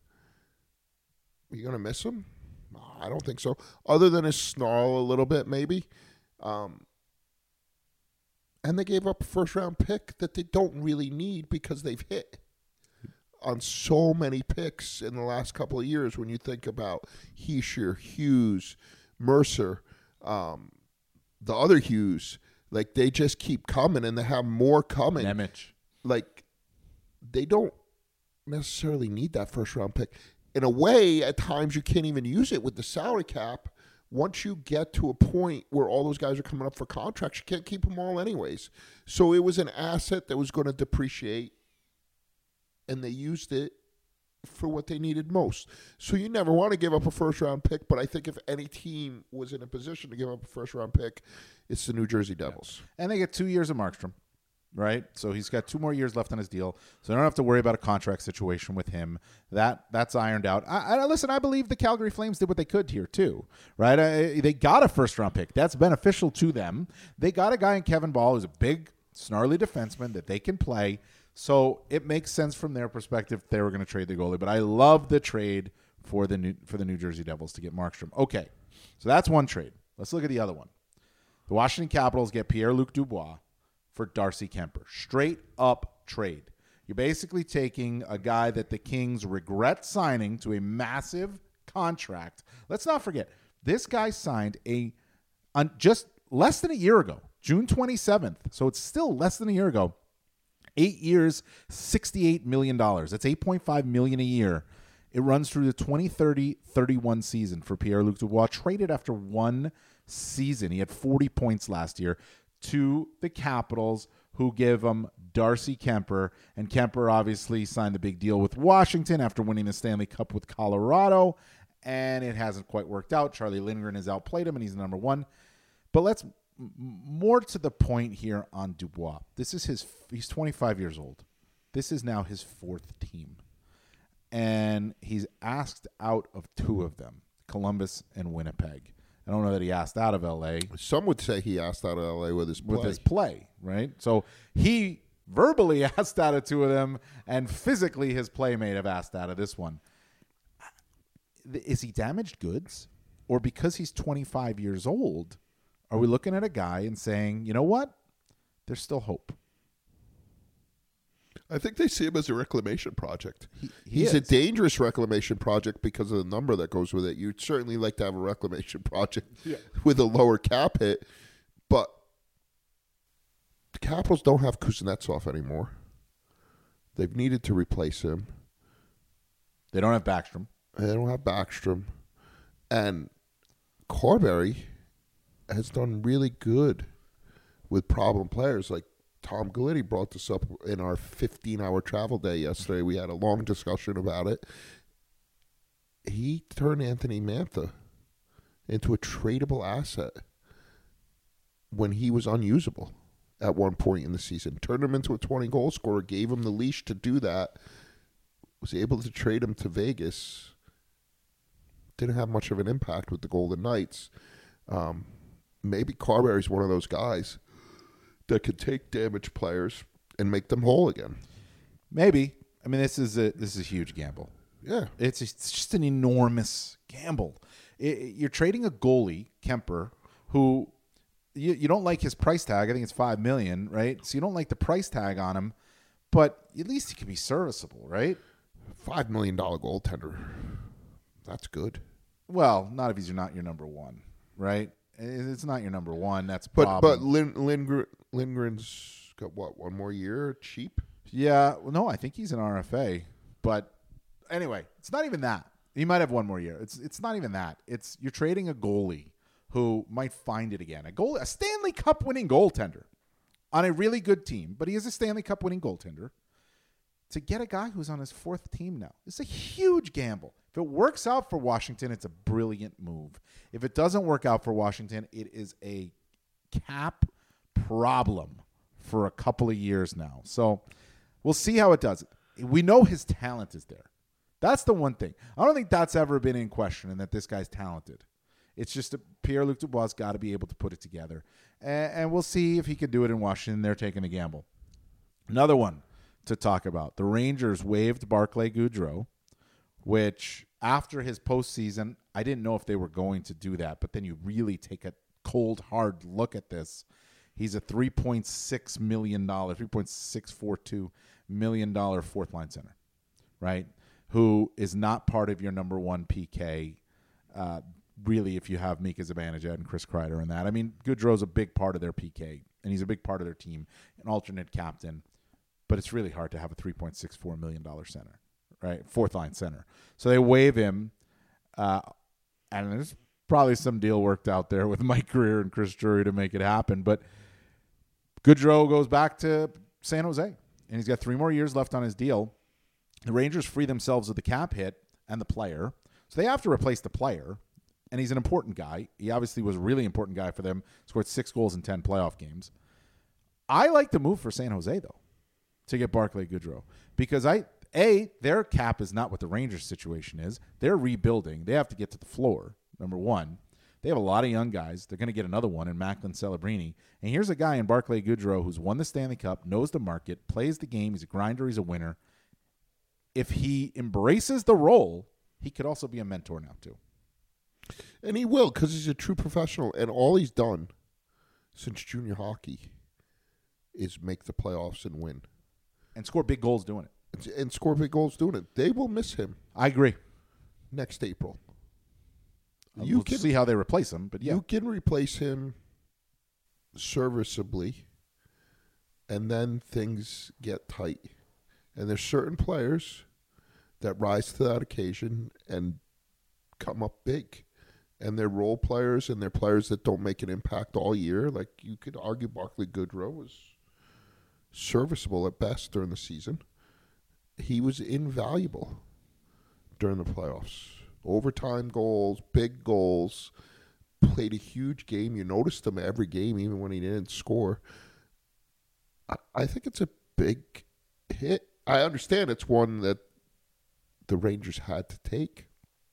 Are you going to miss him? I don't think so. Other than his snarl a little bit, maybe. Um, and they gave up a first-round pick that they don't really need because they've hit on so many picks in the last couple of years when you think about Hischier, Hughes, Mercer, um, the other Hughes. Like, they just keep coming, and they have more coming. Nemec. Like, they don't necessarily need that first-round pick. In a way, at times you can't even use it with the salary cap. Once you get to a point where all those guys are coming up for contracts, you can't keep them all anyways. So it was an asset that was going to depreciate, and they used it for what they needed most. So you never want to give up a first-round pick, but I think if any team was in a position to give up a first-round pick, it's the New Jersey Devils. Yeah. And they get two years of Markstrom, right? So he's got two more years left on his deal, so they don't have to worry about a contract situation with him. That That's ironed out. I, I Listen, I believe the Calgary Flames did what they could here too, right? I, they got a first-round pick. That's beneficial to them. They got a guy in Kevin Ball who's a big, snarly defenseman that they can play. So it makes sense from their perspective they were going to trade the goalie. But I love the trade for the New, for the New Jersey Devils to get Markstrom. Okay, so that's one trade. Let's look at the other one. The Washington Capitals get Pierre-Luc Dubois for Darcy Kemper. Straight up trade. You're basically taking a guy that the Kings regret signing to a massive contract. Let's not forget, this guy signed a on just less than a year ago, June twenty-seventh. So it's still less than a year ago. Eight years, sixty-eight million dollars. That's eight point five million dollars a year. It runs through the twenty thirty thirty-one season for Pierre-Luc Dubois, traded after one season. He had forty points last year to the Capitals, who give him Darcy Kemper. And Kemper obviously signed the big deal with Washington after winning the Stanley Cup with Colorado, and it hasn't quite worked out. Charlie Lindgren has outplayed him, and he's number one. But let's m- more to the point here on Dubois. This is his. He's twenty-five years old. This is now his fourth team, and he's asked out of two of them, Columbus and Winnipeg. I don't know that he asked out of L A. Some would say he asked out of L A with his play. With his play, right? So he verbally asked out of two of them, and physically his play may have asked out of this one. Is he damaged goods? Or because he's twenty-five years old, are we looking at a guy and saying, you know what? There's still hope. I think they see him as a reclamation project. He, he He's is. a dangerous reclamation project because of the number that goes with it. You'd certainly like to have a reclamation project Yeah. with a lower cap hit, but the Capitals don't have Kuznetsov anymore. They've needed to replace him. They don't have Backstrom. They don't have Backstrom. And Corberry has done really good with problem players. Like Tom Galletti brought this up in our fifteen-hour travel day yesterday. We had a long discussion about it. He turned Anthony Mantha into a tradable asset when he was unusable at one point in the season. Turned him into a twenty-goal scorer, gave him the leash to do that, was able to trade him to Vegas. Didn't have much of an impact with the Golden Knights. Um, maybe Carberry's one of those guys that could take damaged players and make them whole again. Maybe. I mean, this is a this is a huge gamble. Yeah. It's just, it's just an enormous gamble. It, it- you're trading a goalie, Kemper, who you, you don't like his price tag. I think it's five million dollars, right? So you don't like the price tag on him, but at least he could be serviceable, right? Five million dollar goaltender. That's good. Well, not if he's not your number one, right? It- It's not your number one. That's a But problem. but Lin, Lindgren, Lindgren's got what, one more year? Cheap? Yeah, well, no, I think he's an R F A. But anyway, it's not even that. He might have one more year. It's it's not even that. It's you're trading a goalie who might find it again. A goal, a Stanley Cup winning goaltender on a really good team, but he is a Stanley Cup winning goaltender. To get a guy who's on his fourth team now, it's a huge gamble. If it works out for Washington, it's a brilliant move. If it doesn't work out for Washington, it is a cap problem for a couple of years now. So we'll see how it does. We know his talent is there. That's the one thing. I don't think that's ever been in question, and that this guy's talented. It's just that Pierre-Luc Dubois got to be able to put it together. And, and we'll see if he can do it in Washington. They're taking a gamble. Another one to talk about. The Rangers waived Barclay Goodrow, which after his postseason, I didn't know if they were going to do that, but then you really take a cold, hard look at this. He's a three point six million dollars, three point six four two million dollars fourth line center, right? Who is not part of your number one P K, uh, really, if you have Mika Zibanejad and Chris Kreider and that. I mean, Goodrow's a big part of their P K, and he's a big part of their team, an alternate captain. But it's really hard to have a three point six four million dollars center, right? Fourth line center. So they waive him, uh, and there's probably some deal worked out there with Mike Greer and Chris Drury to make it happen. But Goodrow goes back to San Jose, and he's got three more years left on his deal. The Rangers free themselves of the cap hit and the player, so they have to replace the player, and he's an important guy. He obviously was a really important guy for them, scored six goals in ten playoff games. I like the move for San Jose, though, to get Barclay Goodrow, because I a their cap is not what the Rangers situation is. They're rebuilding. They have to get to the floor. Number one, they have a lot of young guys. They're going to get another one in Macklin Celebrini. And here's a guy in Barclay Goodrow who's won the Stanley Cup, knows the market, plays the game. He's a grinder. He's a winner. If he embraces the role, he could also be a mentor now too. And he will, because he's a true professional. And all he's done since junior hockey is make the playoffs and win. And score big goals doing it. And score big goals doing it. They will miss him I agree. next April. You You we'll can see how they replace him, but yeah. You can replace him serviceably, and then things get tight. And there's certain players that rise to that occasion and come up big. And they're role players, and they're players that don't make an impact all year. Like, you could argue Barclay Goodrow was serviceable at best during the season. He was invaluable during the playoffs. Overtime goals, big goals, played a huge game. You noticed him every game, even when he didn't score. I, I think it's a big hit. I understand it's one that the Rangers had to take,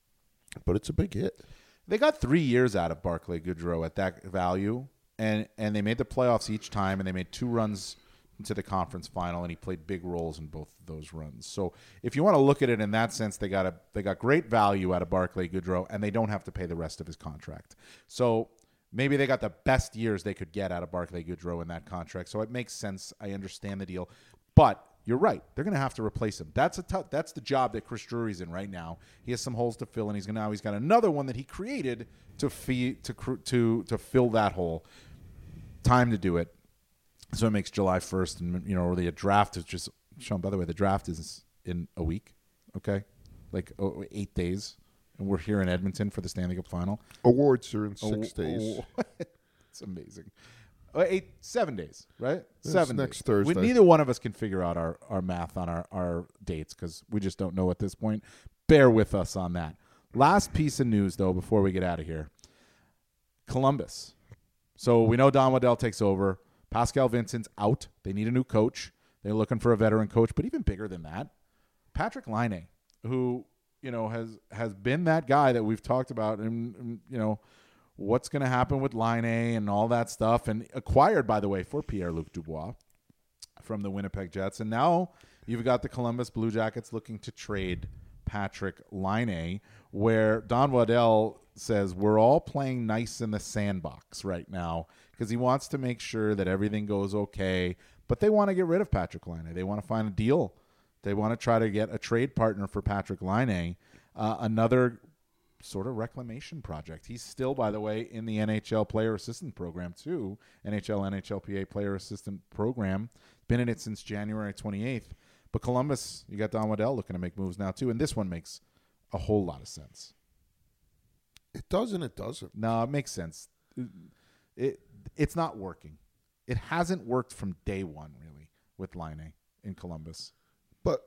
but it's a big hit. They got three years out of Barclay Goodrow at that value, and, and they made the playoffs each time, and they made two runs into the conference final, and he played big roles in both of those runs. So if you want to look at it in that sense, they got a they got great value out of Barclay Goodrow, and they don't have to pay the rest of his contract. So maybe they got the best years they could get out of Barclay Goodrow in that contract. So it makes sense. I understand the deal, but you're right. They're going to have to replace him. That's a tough, that's the job that Chris Drury's in right now. He has some holes to fill, and he's gonna, now he's got another one that he created to feed, to to to fill that hole. Time to do it. So it makes July first, and you know the draft is just Sean. By the way, the draft is in a week. Okay, like oh, eight days, and we're here in Edmonton for the Stanley Cup Final. Awards are in six oh, days. Oh, it's amazing. Uh, eight, seven days, right? It's seven next days. Thursday. We, neither one of us can figure out our, our math on our, our dates because we just don't know at this point. Bear with us on that. Last piece of news, though, before we get out of here. Columbus. So we know Don Waddell takes over. Pascal Vincent's out. They need a new coach. They're looking for a veteran coach, but even bigger than that, Patrick Laine, who you know has has been that guy that we've talked about, and, and you know. What's going to happen with Laine and all that stuff, and acquired, by the way, for Pierre-Luc Dubois from the Winnipeg Jets. And now you've got the Columbus Blue Jackets looking to trade Patrick Laine, where Don Waddell says we're all playing nice in the sandbox right now because he wants to make sure that everything goes okay, but they want to get rid of Patrick Laine. They want to find a deal. They want to try to get a trade partner for Patrick Laine, uh, another sort of reclamation project. He's still, by the way, in the N H L player assistant program too. N H L, N H L P A player assistant program. Been in it since January twenty-eighth. But Columbus, you got Don Waddell looking to make moves now too. And this one makes a whole lot of sense. It does and it doesn't. No, it makes sense. It, it It's not working. It hasn't worked from day one, really, with Laine in Columbus. But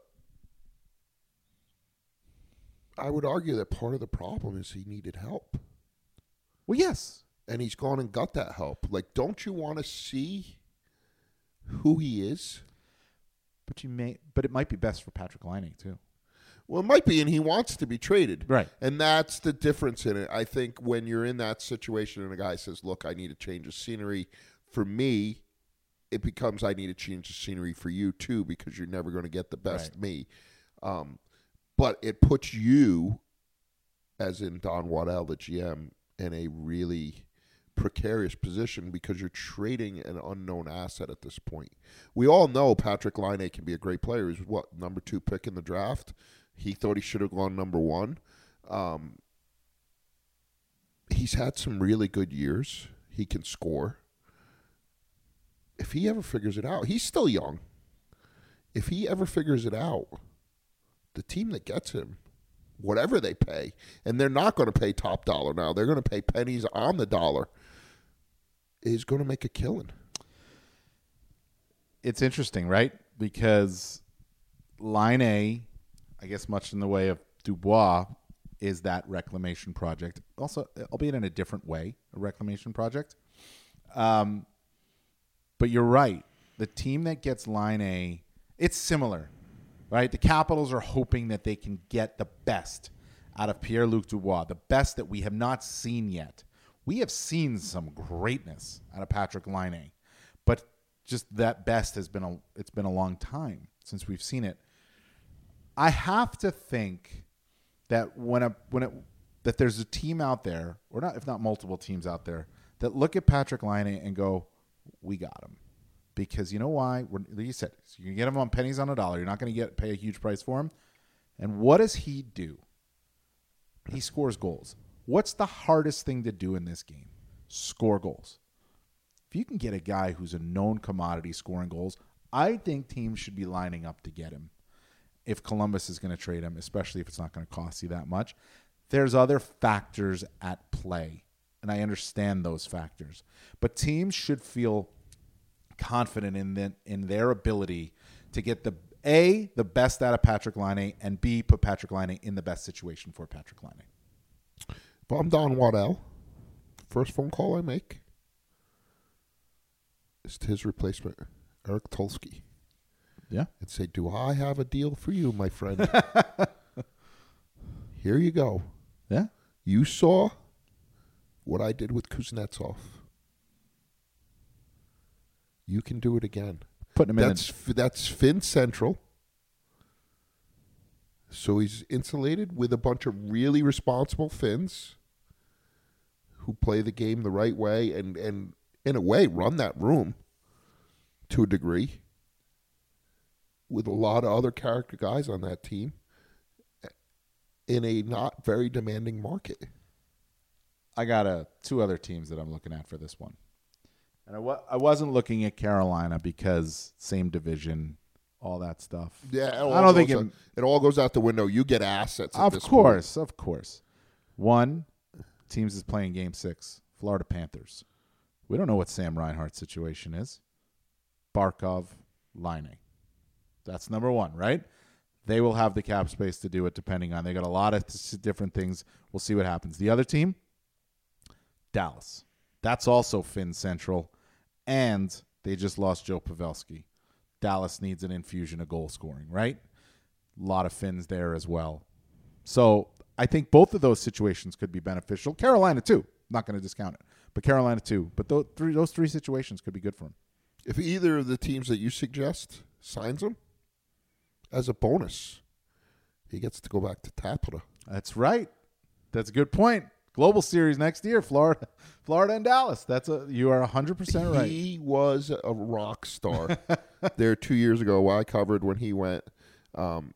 I would argue that part of the problem is he needed help. Well, yes. And he's gone and got that help. Like, don't you want to see who he is? But you may, but it might be best for Patrick Laine too. Well, it might be, and he wants to be traded. Right. And that's the difference in it. I think when you're in that situation and a guy says, look, I need to change the scenery, for me, it becomes I need to change the scenery for you too, because you're never going to get the best Right. me. Um, but it puts you, as in Don Waddell, the G M, in a really precarious position because you're trading an unknown asset at this point. We all know Patrick Laine can be a great player. He's what, number two pick in the draft? He thought he should have gone number one. Um, he's had some really good years. He can score. If he ever figures it out, he's still young. If he ever figures it out, the team that gets him, whatever they pay, and they're not going to pay top dollar now, they're going to pay pennies on the dollar, is going to make a killing. It's interesting, right? Because Laine, I guess much in the way of Dubois, is that reclamation project. Also, albeit in a different way, a reclamation project. Um, but you're right. The team that gets Laine, it's similar, right? The Capitals are hoping that they can get the best out of Pierre-Luc Dubois, the best that we have not seen yet. We have seen some greatness out of Patrick Laine, but just that best has been a it's been a long time since we've seen it. I have to think that when a when it that there's a team out there, or not if not multiple teams out there, that look at Patrick Laine and go, we got him. Because you know why? We're, like you said, you can get him on pennies on a dollar. You're not going to get pay a huge price for him. And what does he do? He scores goals. What's the hardest thing to do in this game? Score goals. If you can get a guy who's a known commodity scoring goals, I think teams should be lining up to get him. if Columbus is going to trade him, especially if it's not going to cost you that much. There's other factors at play, and I understand those factors. But teams should feel confident in the, in their ability to get the A, the best out of Patrick Laine, and B, put Patrick Laine in the best situation for Patrick Laine. If I'm Don Waddell, first phone call I make is to his replacement, Eric Tulsky. Yeah. And say, do I have a deal for you, my friend? Here you go. Yeah. You saw what I did with Kuznetsov. You can do it again. Putting him That's in. that's Finn Central. So he's insulated with a bunch of really responsible Finns who play the game the right way and, and in a way, run that room to a degree with a lot of other character guys on that team in a not very demanding market. I got a, two other teams that I'm looking at for this one. And I, wa- I wasn't looking at Carolina because same division, all that stuff. Yeah, it all I don't think goes it, out, it all goes out the window. You get assets. At Of this course, of course. One, teams is playing game six, Florida Panthers. We don't know what Sam Reinhart's situation is. Barkov, Laine. That's number one, right? They will have the cap space to do it depending on. They got a lot of t- different things. We'll see what happens. The other team, Dallas. That's also Finn Central. And they just lost Joe Pavelski. Dallas needs an infusion of goal scoring, right? A lot of Finns there as well. So I think both of those situations could be beneficial. Carolina, too. Not going to discount it. But Carolina, too. But those three, those three situations could be good for him. If either of the teams that you suggest signs him, as a bonus, he gets to go back to Tapera. That's right. That's a good point. Global Series next year, Florida, Florida and Dallas. That's a you are one hundred percent right. He was a rock star there two years ago. I covered when he went. Um,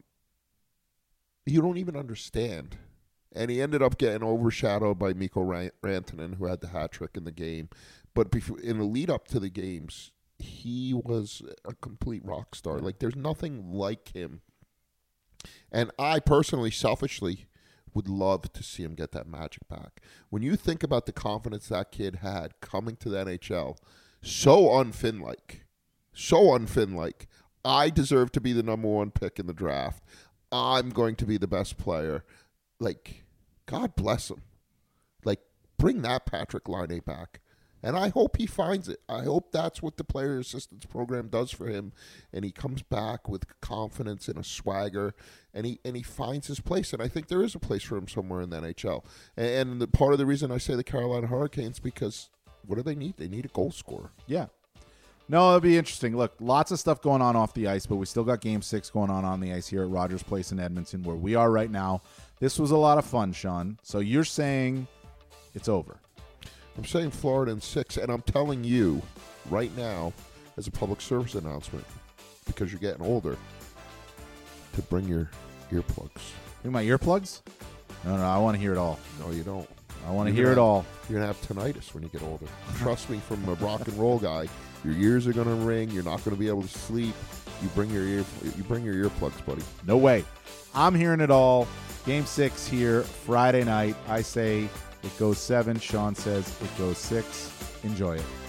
you don't even understand. And he ended up getting overshadowed by Mikko Rantanen, who had the hat trick in the game. But before, in the lead up to the games, he was a complete rock star. Like, there's nothing like him. And I personally, selfishly, would love to see him get that magic back. When you think about the confidence that kid had coming to the N H L, so un-Finn-like, so un-Finn-like, I deserve to be the number one pick in the draft. I'm going to be the best player. Like, God bless him. Like, bring that Patrick Laine back. And I hope he finds it. I hope that's what the player assistance program does for him. And he comes back with confidence and a swagger, and he and he finds his place. And I think there is a place for him somewhere in the N H L. And, and the, part of the reason I say the Carolina Hurricanes, because what do they need? They need a goal scorer. Yeah. No, it'll be interesting. Look, lots of stuff going on off the ice, but we still got game six going on on the ice here at Rogers Place in Edmonton, where we are right now. This was a lot of fun, Sean. So you're saying it's over. I'm saying Florida in six, and I'm telling you right now, as a public service announcement, because you're getting older, to bring your earplugs. Bring my earplugs? No, no, I want to hear it all. No, you don't. I want to You're hear it gonna- all. You're going to have tinnitus when you get older. Trust me, from a rock and roll guy, your ears are going to ring. You're not going to be able to sleep. You bring your ear, you bring your earplugs, buddy. No way. I'm hearing it all. Game six here, Friday night. I say it goes seven. Sean says it goes six. Enjoy it.